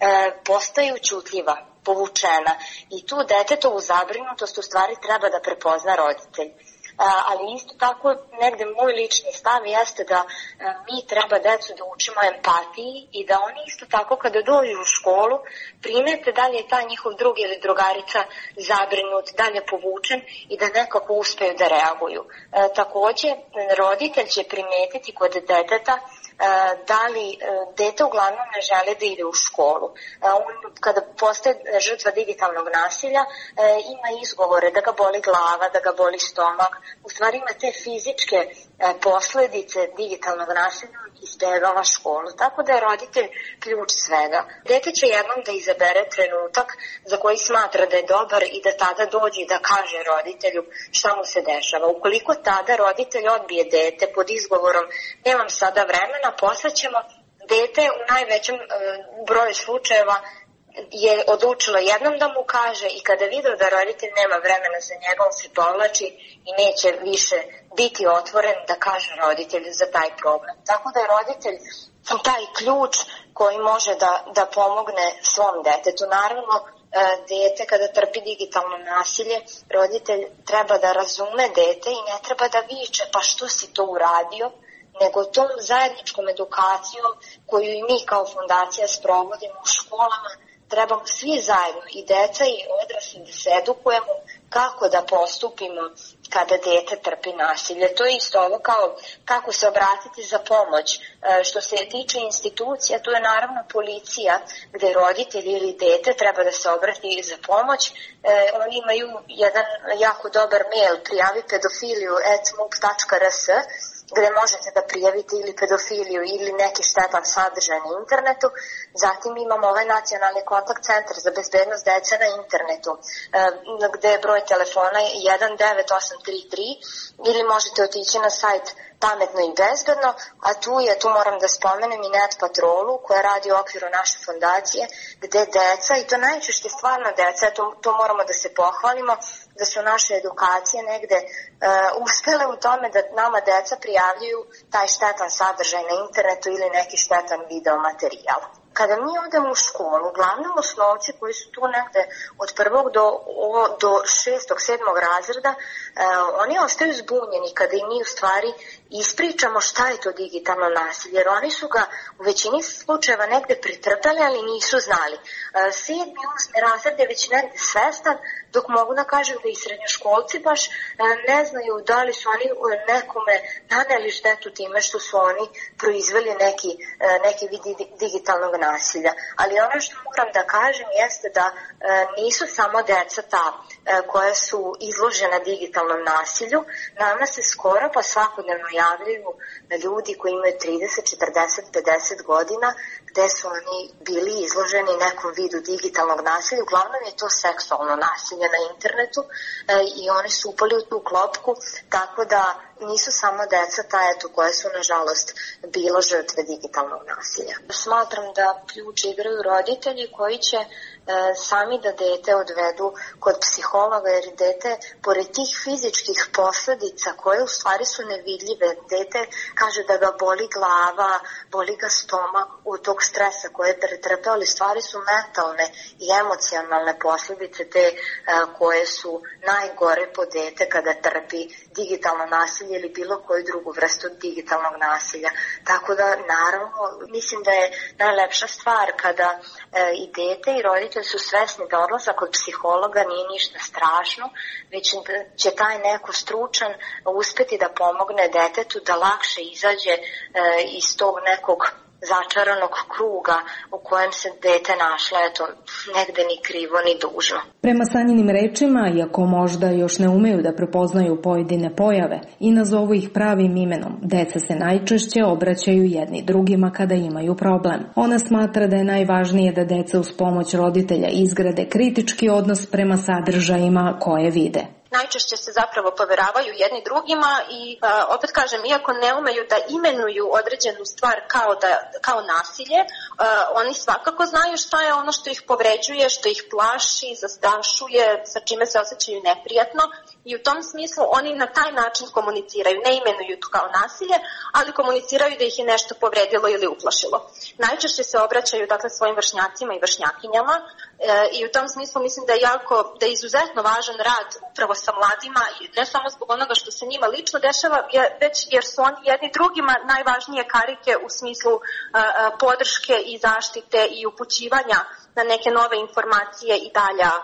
postaju ćutljiva, povučena. I tu detetovu zabrinutost u stvari treba da prepozna roditelj. Ali isto tako negde moj lični stav jeste da mi treba decu da učimo empatiji i da oni isto tako kada dođu u školu primete da li je taj njihov drug ili drugarica zabrinut, da li je povučen i da nekako uspeju da reaguju. Takođe, roditelj će primetiti kod deteta da li dete uglavnom ne žele da ide u školu. On kada postaje žrtva digitalnog nasilja ima izgovore da ga boli glava, da ga boli stomak. U stvari ima te fizičke posledice digitalnog nasilja i izbegava školu. Tako da je roditelj ključ svega. Dete će jednom da izabere trenutak za koji smatra da je dobar i da tada dođe i da kaže roditelju šta mu se dešava. Ukoliko tada roditelj odbije dete pod izgovorom nemam sada vremena, posvećemo, dete u najvećem broju slučajeva je odlučilo jednom da mu kaže i kada vidio da roditelj nema vremena za njega, on se povlači i neće više biti otvoren da kaže roditelju za taj problem. Tako da je roditelj taj ključ koji može da pomogne svom detetu. Naravno, dete kada trpi digitalno nasilje, roditelj treba da razume dete i ne treba da viče pa što si to uradio, nego tom zajedničkom edukacijom koju i mi kao fondacija sprovodimo u školama, trebamo svi zajedno, i deca i odrasli, da se edukujemo kako da postupimo kada dete trpi nasilje. To je isto ovo kao kako se obratiti za pomoć. Što se tiče institucija, to je naravno policija, gde roditelj ili dete treba da se obrati za pomoć. Oni imaju jedan jako dobar mail, prijavi pedofiliju @muk.rs, gde možete da prijavite ili pedofiliju ili neki štetan sadržaj na internetu. Zatim imamo ovaj nacionalni kontakt centar za bezbednost dece na internetu, gde je broj telefona 19833 ili možete otići na sajt Pametno i bezbedno, a tu moram da spomenem i Net patrolu koja radi u okviru naše fondacije, gde deca, i to najčešće stvarno deca, to moramo da se pohvalimo, da su naše edukacije negde uspele u tome da nama deca prijavljuju taj štetan sadržaj na internetu ili neki štetan video materijal. Kada mi odemo u školu, uglavnom osnovci koji su tu negde od 1. do 6. 7. razreda, oni ostaju zbunjeni kada im mi u stvari ispričamo šta je to digitalno nasilje, jer oni su ga u većini slučajeva negde pretrpeli, ali nisu znali. 7. 8. razred je već negde svestan, dok mogu da kažem da i srednjoškolci baš ne znaju da li su oni nekome naneli štetu time što su oni proizveli neki vid digitalnog nasilja. Ali ono što moram da kažem jeste da nisu samo deca ta koja su izložena digitalnom nasilju. Nama se skoro pa svakodnevno javljaju ljudi koji imaju 30, 40, 50 godina gde su oni bili izloženi nekom vidu digitalnog nasilja. Uglavnom je to seksualno nasilje na internetu i oni su upali u tu klopku, tako da nisu samo deca ta koje su nažalost bilo žrtve digitalnog nasilja. Smatram da ključ igraju roditelji koji će sami da dete odvedu kod psihologa, jer dete, pored tih fizičkih posledica koje u stvari su nevidljive, dete kaže da ga boli glava, boli ga stomak od tog stresa koje je pretrpeo, ali stvari su mentalne i emocionalne posledice te koje su najgore po dete kada trpi digitalno nasilje ili bilo koju drugu vrstu digitalnog nasilja. Tako da, naravno, mislim da je najlepša stvar kada i dete i roditelj su svesni da odlazak kod psihologa nije ništa strašno, već će taj neko stručan uspeti da pomogne detetu da lakše izađe iz tog nekog začaranog kruga u kojem se dete našla, negde ni krivo ni dužno. Prema Sanjinim rečima, iako možda još ne umeju da prepoznaju pojedine pojave i nazovu ih pravim imenom, deca se najčešće obraćaju jedni drugima kada imaju problem. Ona smatra da je najvažnije da deca uz pomoć roditelja izgrade kritički odnos prema sadržajima koje vide. Najčešće se zapravo poveravaju jedni drugima i opet kažem, iako ne umeju da imenuju određenu stvar kao nasilje, oni svakako znaju šta je ono što ih povređuje, što ih plaši, zastrašuje, sa čime se osjećaju neprijatno i u tom smislu oni na taj način komuniciraju, ne imenuju to kao nasilje, ali komuniciraju da ih je nešto povredilo ili uplašilo. Najčešće se obraćaju svojim vršnjacima i vršnjakinjama i u tom smislu mislim da je izuzetno važan rad upravo sa mladima, ne samo zbog onoga što se njima lično dešava, već jer su oni jedni drugima najvažnije karike u smislu podrške i zaštite i upućivanja na neke nove informacije i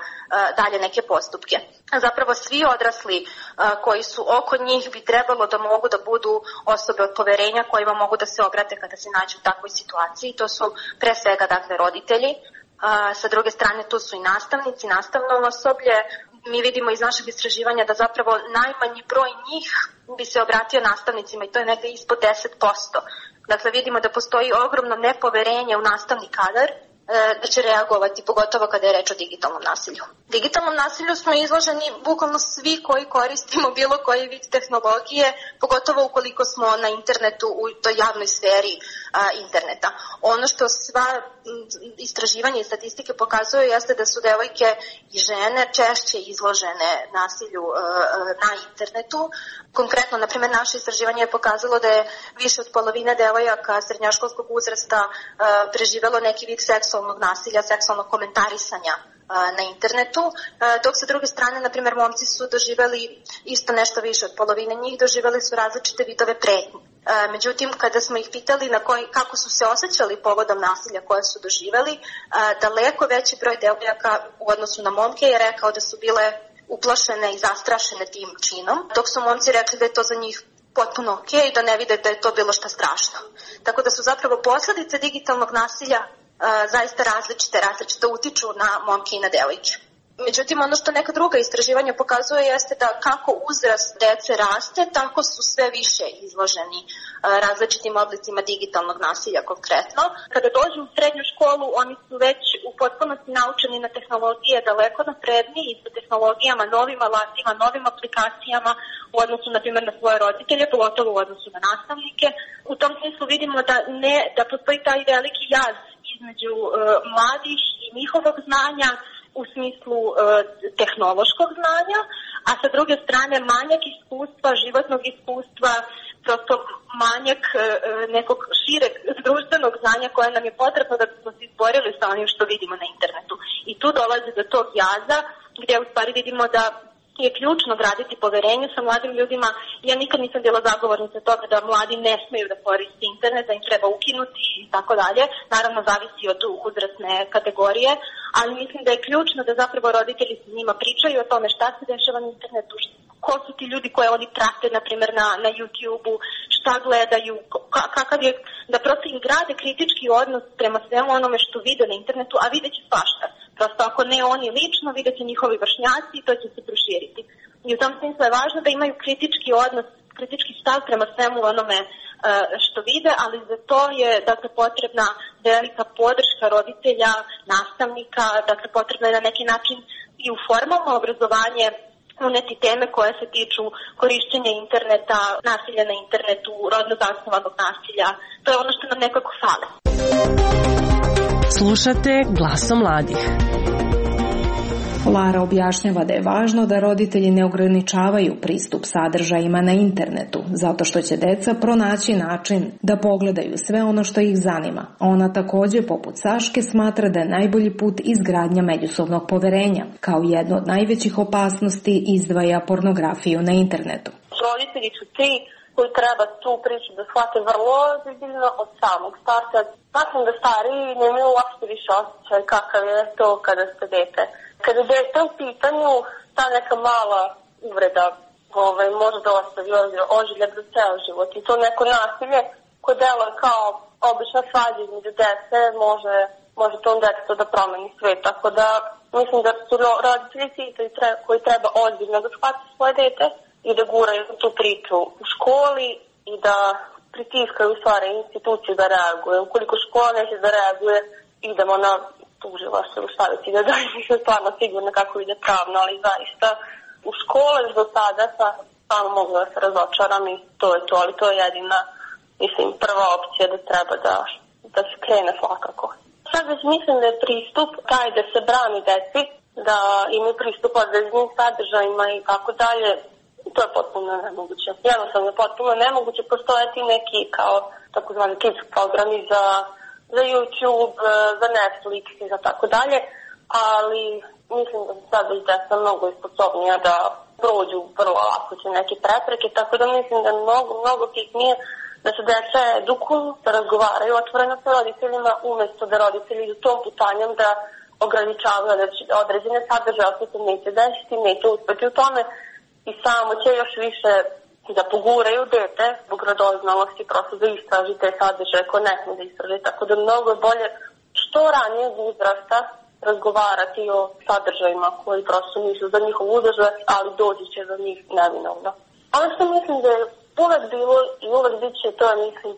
dalje neke postupke. Zapravo svi odrasli koji su oko njih bi trebalo da mogu da budu osobe od poverenja kojima mogu da se obrate kada se nađu u takvoj situaciji. To su pre svega roditelji, sa druge strane tu su i nastavnici, nastavno osoblje. Mi vidimo iz našeg istraživanja da zapravo najmanji broj njih bi se obratio nastavnicima i to je negde ispod 10%. Dakle, vidimo da postoji ogromno nepoverenje u nastavni kadar da će reagovati, pogotovo kada je reč o digitalnom nasilju. Digitalnom nasilju smo izloženi bukvalno svi koji koristimo bilo koji vid tehnologije, pogotovo ukoliko smo na internetu u toj javnoj sferi interneta. Ono što sva istraživanja i statistike pokazuju jeste da su devojke i žene češće izložene nasilju na internetu. Konkretno, na primjer, naše istraživanje je pokazalo da je više od polovine devojaka srednjoškolskog uzrasta preživelo neki vid seksualnog nasilja, seksualnog komentarisanja na internetu, dok sa druge strane, na primjer, momci su doživeli isto nešto više od polovine njih, doživeli su različite vidove pretnje. Međutim, kada smo ih pitali kako su se osjećali povodom nasilja koje su doživeli, daleko veći broj devojaka u odnosu na momke je rekao da su bile uplašene i zastrašene tim činom, dok su momci rekli da je to za njih potpuno ok i da ne vide da je to bilo šta strašno. Tako da su zapravo posledice digitalnog nasilja zaista različite utiču na momke i na devojke. Međutim, ono što neka druga istraživanja pokazuje jeste da kako uzrast dece raste, tako su sve više izloženi različitim oblicima digitalnog nasilja konkretno. Kada dođu u srednju školu, oni su već u potpunosti naučeni na tehnologije daleko napredniji i sa tehnologijama, novim alatima, novim aplikacijama u odnosu, na primjer, na svoje roditelje, pogotovo u odnosu na nastavnike. U tom smislu vidimo da postoji taj veliki jaz između mladih i njihovog znanja u smislu tehnološkog znanja, a sa druge strane manjak iskustva, životnog iskustva, prosto manjak nekog šireg društvenog znanja koje nam je potrebno da smo se izborili sa onim što vidimo na internetu. I tu dolazi do tog jaza gdje u stvari vidimo da je ključno graditi poverenje sa mladim ljudima. Ja nikad nisam bila zagovornica toga da mladi ne smeju da koriste internet, da im treba ukinuti i tako dalje. Naravno, zavisi od uzrasne kategorije, ali mislim da je ključno da zapravo roditelji s njima pričaju o tome šta se dešava na internetu, ko su ti ljudi koje oni prate, na primjer, na YouTube-u, šta gledaju, kakav je, da prosto im grade kritički odnos prema svemu onome što vide na internetu, a vidjet će svašta. Prosto ako ne oni lično, vidjet će njihovi vršnjaci i to će se proširiti. I u tom smislu je važno da imaju kritički odnos, kritički stav prema svemu onome što vide, ali za to je potrebna velika podrška roditelja, nastavnika, potrebno je na neki način i u formalno obrazovanje uneti teme koje se tiču korišćenja interneta, nasilja na internetu, rodno zasnovanog nasilja. To je ono što nam nekako fale. Slušate Glasom mladih. Lara objašnjava da je važno da roditelji ne ograničavaju pristup sadržajima na internetu, zato što će deca pronaći način da pogledaju sve ono što ih zanima. Ona također, poput Saške, smatra da je najbolji put izgradnja međusobnog poverenja. Kao jedno od najvećih opasnosti izdvaja pornografiju na internetu. Roditelji su ti koji treba tu priču da shvate vrlo ozbiljno od samog starta. Smatram da stariji nemaju uopšte više osjećaj kakav je to kada ste dete. Kada je dete u pitanju, ta neka mala uvreda može da ostavi ožiljak za ceo život. I to neko nasilje koje deluje kao obična svađa između dece može tom detetu da promeni svet. Tako da mislim da su roditelji ti koji treba ozbiljno da shvate svoje dete i da guraju tu priču u školi i da pritiskaju u stvari instituciju da reaguje. Ukoliko škola neće da reaguje, idemo na tužilaštvo ili staviti da nisam stvarno sigurna kako ide pravno, ali zaista u škole do sada samo mogu da se razočaram i to je to, ali to je jedina, mislim, prva opcija da treba da se krene svakako. Sad već mislim da je pristup taj da se brani deci, da imaju pristup određenim sadržajima i tako dalje. To je potpuno nemoguće. Jednostavno je potpuno nemoguće. Postojati neki kao takozvani kids programi za YouTube, za Netflix i za tako dalje, ali mislim da se sad već deca mnogo sposobnija da prođu vrlo lako će neke prepreke, tako da mislim da je mnogo bitnije da se deca edukuju, da razgovaraju otvoreno sa roditeljima, umjesto da roditelji idu tom putanjem da ograničavaju određene sadržaje, ako se neće desiti, neće uspeti u tome i samo će još više da poguraju dete zbog radoznalosti, prosto da istraži te sadržaje koje ne smije da istraži. Tako da mnogo je bolje što ranije uzrasta razgovarati o sadržajima koji prosto nisu za njihov uzrast, ali dođi će do njih neminovno. Ono što mislim da je uvek bilo i uvek bit će, to je mislim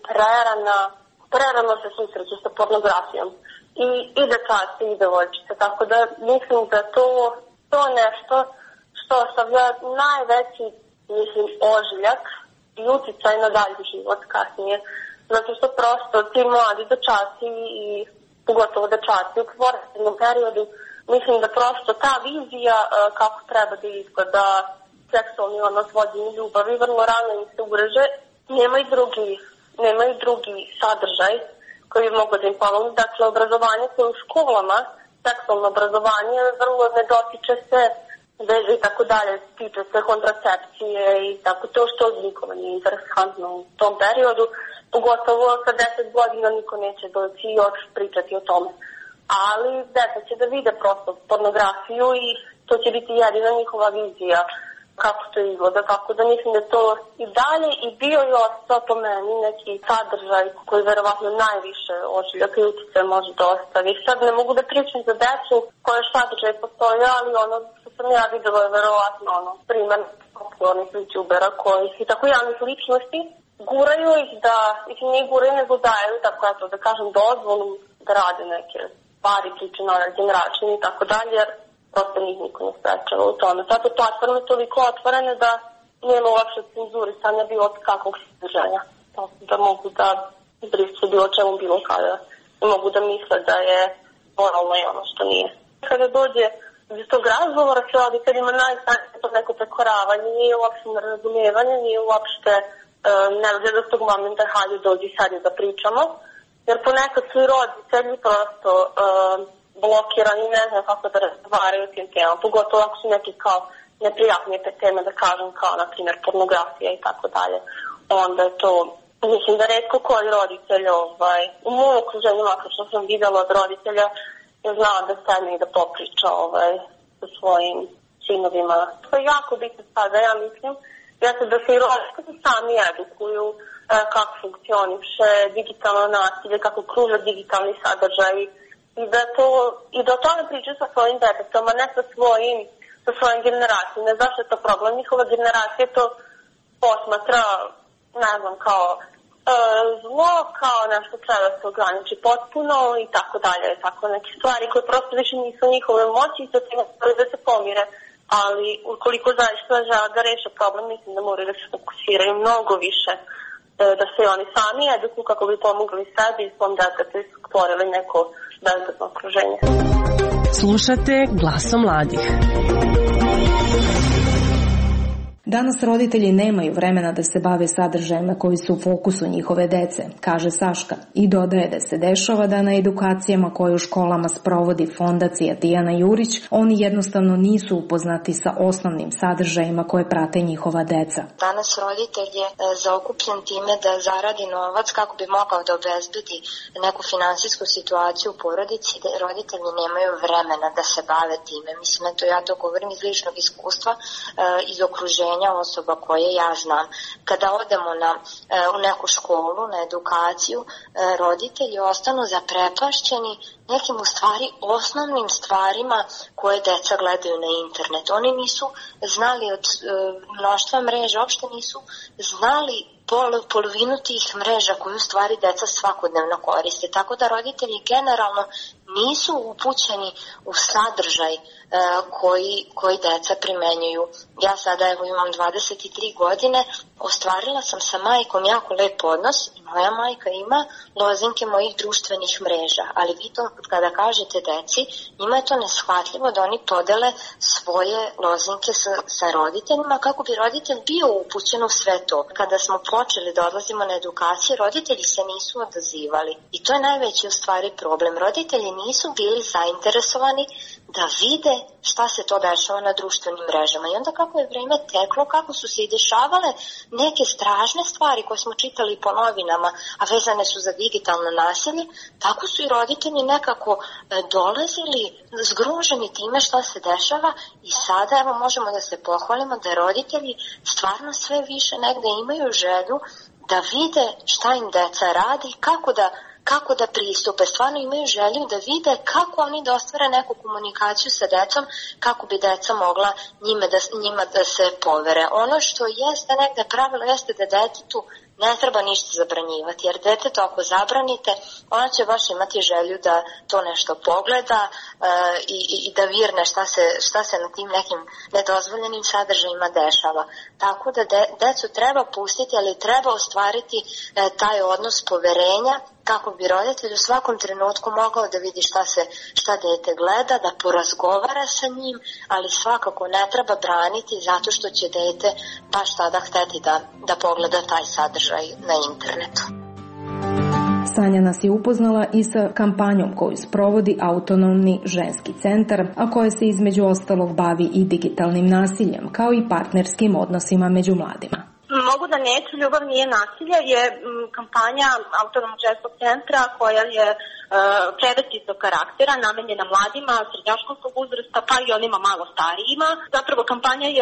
prerano se susreću sa pornografijom. I dečaci i devojčice, tako da mislim da to nešto što ostavlja najveći ožiljak i uticaj na dalji život kasnije. Zato što prosto ti mladi dečaci i pogotovo dečaci u porodičnom periodu, mislim da prosto ta vizija kako treba da izgleda seksualni odnos, vođenje ljubavi, vrlo rano im se ureže. Nemaju drugi sadržaj koji bi mogu da im pomoći. Dakle, obrazovanje koje u školama, seksualno obrazovanje, vrlo ne dotiče se veže i tako dalje, tiče se kontracepcije i tako to što nikome nije interesantno u tom periodu, pogotovo sa 10 godina niko neće doći i još pričati o tome. Ali deca će da vide prosto pornografiju i to će biti jedina njihova vizija kako to izgleda, tako da mislim da to i dalje i bio i ostao po meni neki sadržaj koji verovatno najviše ožiljaka i uticaja može da ostavi. Sad ne mogu da pričam za decu koje sadržaj postoje, ali ono što sam ja videla je verovatno primer popularnih youtubera koji i tako javnih ličnosti guraju ih da ih ne guraju nego daju, tako ja to da kažem, dozvolu da rade neke stvari, priče na način i tako dalje, jer prosto njih niko ne sprečava u tome. Zato platforme toliko otvorene da nema uopšte cenzurisanja bilo kakvog sadržaja. Da mogu da brišu bilo čemu bilo kada. I mogu da misle da je moralno i ono što nije. Kada dođe iz tog razgovora sa roditeljima najstanje to neko prekoravanje, nije uopšte nerazumevanje, nije uopšte ne dođe do tog momenta hajde dođi sad da pričamo. Jer ponekad su i roditelji prosto blokirani, ne znam kako da razgovaraju tim temama, pogotovo ako su neke kao neprijatnije te teme, da kažem, kao na primjer pornografija i tako dalje. Onda je to, mislim da retko koji roditelj u mom okruženju, makar što sam videla od roditelja, je znao da sedne i da popriča sa svojim sinovima. To je jako bitno sada, ja mislim, jeste da se i roditelji sami edukuju kako funkcioniše digitalno nasilje, kako kruže digitalni sadržaj i da o tome pričaju sa svojim detetom, a ne sa svojim generacijom. Ne zašto je to problem, njihova generacija to posmatra, ne znam, kao zlo, kao nešto treba da se ograniči potpuno i tako dalje, tako neke stvari koje prosto više nisu njihove moći i sa tim da se pomire. Ali ukoliko zaista žele da reše problem, mislim da moraju da se fokusiraju mnogo više, da se oni sami edukuju kako bi pomogli sebi i svom detetu i stvorili neko bezbedno okruženje. Slušate Glasom mladih. Danas roditelji nemaju vremena da se bave sadržajima koji su u fokusu njihove dece, kaže Saška, i dodaje da se dešava da na edukacijama koje u školama sprovodi fondacija Tijana Jurić, oni jednostavno nisu upoznati sa osnovnim sadržajima koje prate njihova deca. Danas roditelj je zaokupljen time da zaradi novac kako bi mogao da obezbedi neku finansijsku situaciju u porodici, da roditelji nemaju vremena da se bave time. Mislim, ja to govorim iz ličnog iskustva, iz okruženja osoba koje ja znam. Kada odemo u neku školu, na edukaciju, roditelji ostanu zaprepašćeni nekim u stvari osnovnim stvarima koje deca gledaju na internet. Oni nisu znali od mnoštva mreža, uopšte nisu znali polovinu tih mreža koju u stvari deca svakodnevno koriste. Tako da roditelji generalno nisu upućeni u sadržaj koji deca primenjuju. Ja sada imam 23 godine, ostvarila sam sa majkom jako lep odnos i moja majka ima lozinke mojih društvenih mreža, ali vi to kada kažete deci, njima je to neshvatljivo da oni podele svoje lozinke sa roditeljima kako bi roditelj bio upućen u sve to. Kada smo počeli da odlazimo na edukacije, roditelji se nisu odazivali i to je najveći u stvari problem. Roditelji nisu bili zainteresovani da vide šta se to dešava na društvenim mrežama. I onda kako je vreme teklo, kako su se i dešavale neke strašne stvari koje smo čitali po novinama, a vezane su za digitalno nasilje, tako su i roditelji nekako dolazili zgroženi time šta se dešava i sada evo možemo da se pohvalimo da roditelji stvarno sve više negde imaju želju da vide šta im deca radi i kako da pristupe. Stvarno imaju želju da vide kako oni da ostvare neku komunikaciju sa decom, kako bi deca mogla njima da se povere. Ono što jeste negde pravilo jeste da detetu ne treba ništa zabranjivati, jer detetu ako zabranite, ona će baš imati želju da to nešto pogleda i da virne šta se na tim nekim nedozvoljenim sadržajima dešava. Tako da decu treba pustiti, ali treba ostvariti taj odnos poverenja kako bi roditelj u svakom trenutku mogao da vidi šta dete gleda, da porazgovara sa njim, ali svakako ne treba braniti zato što će dete baš tada hteti da pogleda taj sadržaj na internetu. Sanja nas je upoznala i sa kampanjom koju sprovodi Autonomni ženski centar, a koja se između ostalog bavi i digitalnim nasiljem, kao i partnerskim odnosima među mladima. Mogu da neću, ljubav nije nasilje je kampanja Autonomnog ženskog centra koja je preventivnog karaktera, namenjena mladima srednjoškolskog uzrasta pa i onima malo starijima. Zapravo kampanja je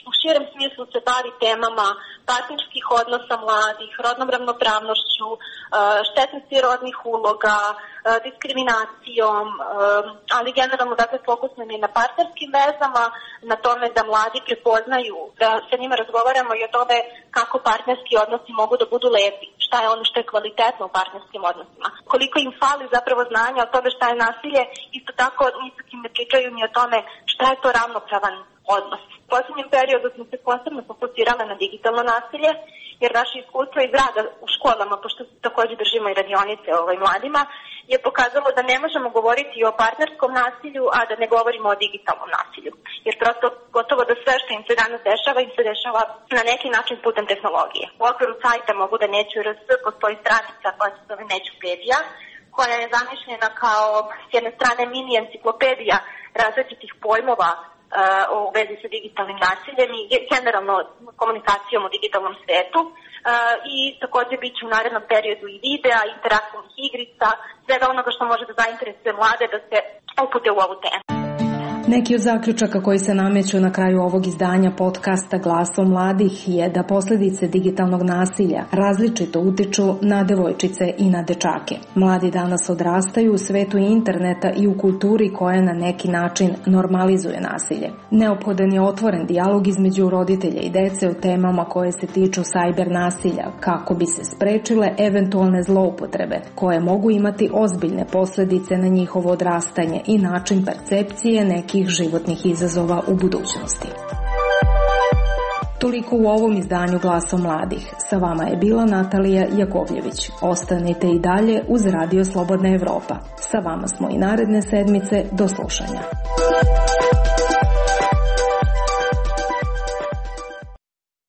u širem smislu se bavi temama partnerskih odnosa mladih, rodnom ravnopravnošću, štetnosti rodnih uloga, diskriminacijom, ali generalno dakle fokus nam je na partnerskim vezama, na tome da mladi prepoznaju, da sa njima razgovaramo i o tome kako partnerski odnosi mogu da budu lepi, šta je ono što je kvalitetno u partnerskim odnosima, koliko im fali zapravo znanja o tome šta je nasilje, isto tako nisu kim ne pričaju ni o tome šta je to ravnopravan odnos. U posljednjem periodu smo se posebno fokusirali na digitalno nasilje, jer naše iskustvo iz rada u školama, pošto također držimo i radionice mladima, je pokazalo da ne možemo govoriti o partnerskom nasilju, a da ne govorimo o digitalnom nasilju. Jer prosto gotovo da sve što im se danas dešava, im se dešava na neki način putem tehnologije. U okviru sajta Mogu da neću RS postoji stranica koja se zove Nećupedija, koja je zamišljena kao s jedne strane mini enciklopedija različitih pojmova u vezi sa digitalnim nasiljem i generalno komunikacijom u digitalnom svetu. I također bit će u narednom periodu i videa, interaktivnih igrica, svega onoga što može da zainteresuje mlade da se upute u ovu temu. Neki od zaključaka koji se nameću na kraju ovog izdanja podcasta Glasom mladih je da posljedice digitalnog nasilja različito utiču na devojčice i na dečake. Mladi danas odrastaju u svetu interneta i u kulturi koja na neki način normalizuje nasilje. Neophodan je otvoren dijalog između roditelja i dece o temama koje se tiču sajber nasilja, kako bi se sprečile eventualne zloupotrebe koje mogu imati ozbiljne posljedice na njihovo odrastanje i način percepcije nekih životnih izazova u budućnosti. Toliko u ovom izdanju Glasom mladih. Sa vama je bila Natalija Jakovljević. Ostanite i dalje uz Radio Slobodna Evropa. Sa vama smo i naredne sedmice. Do slušanja.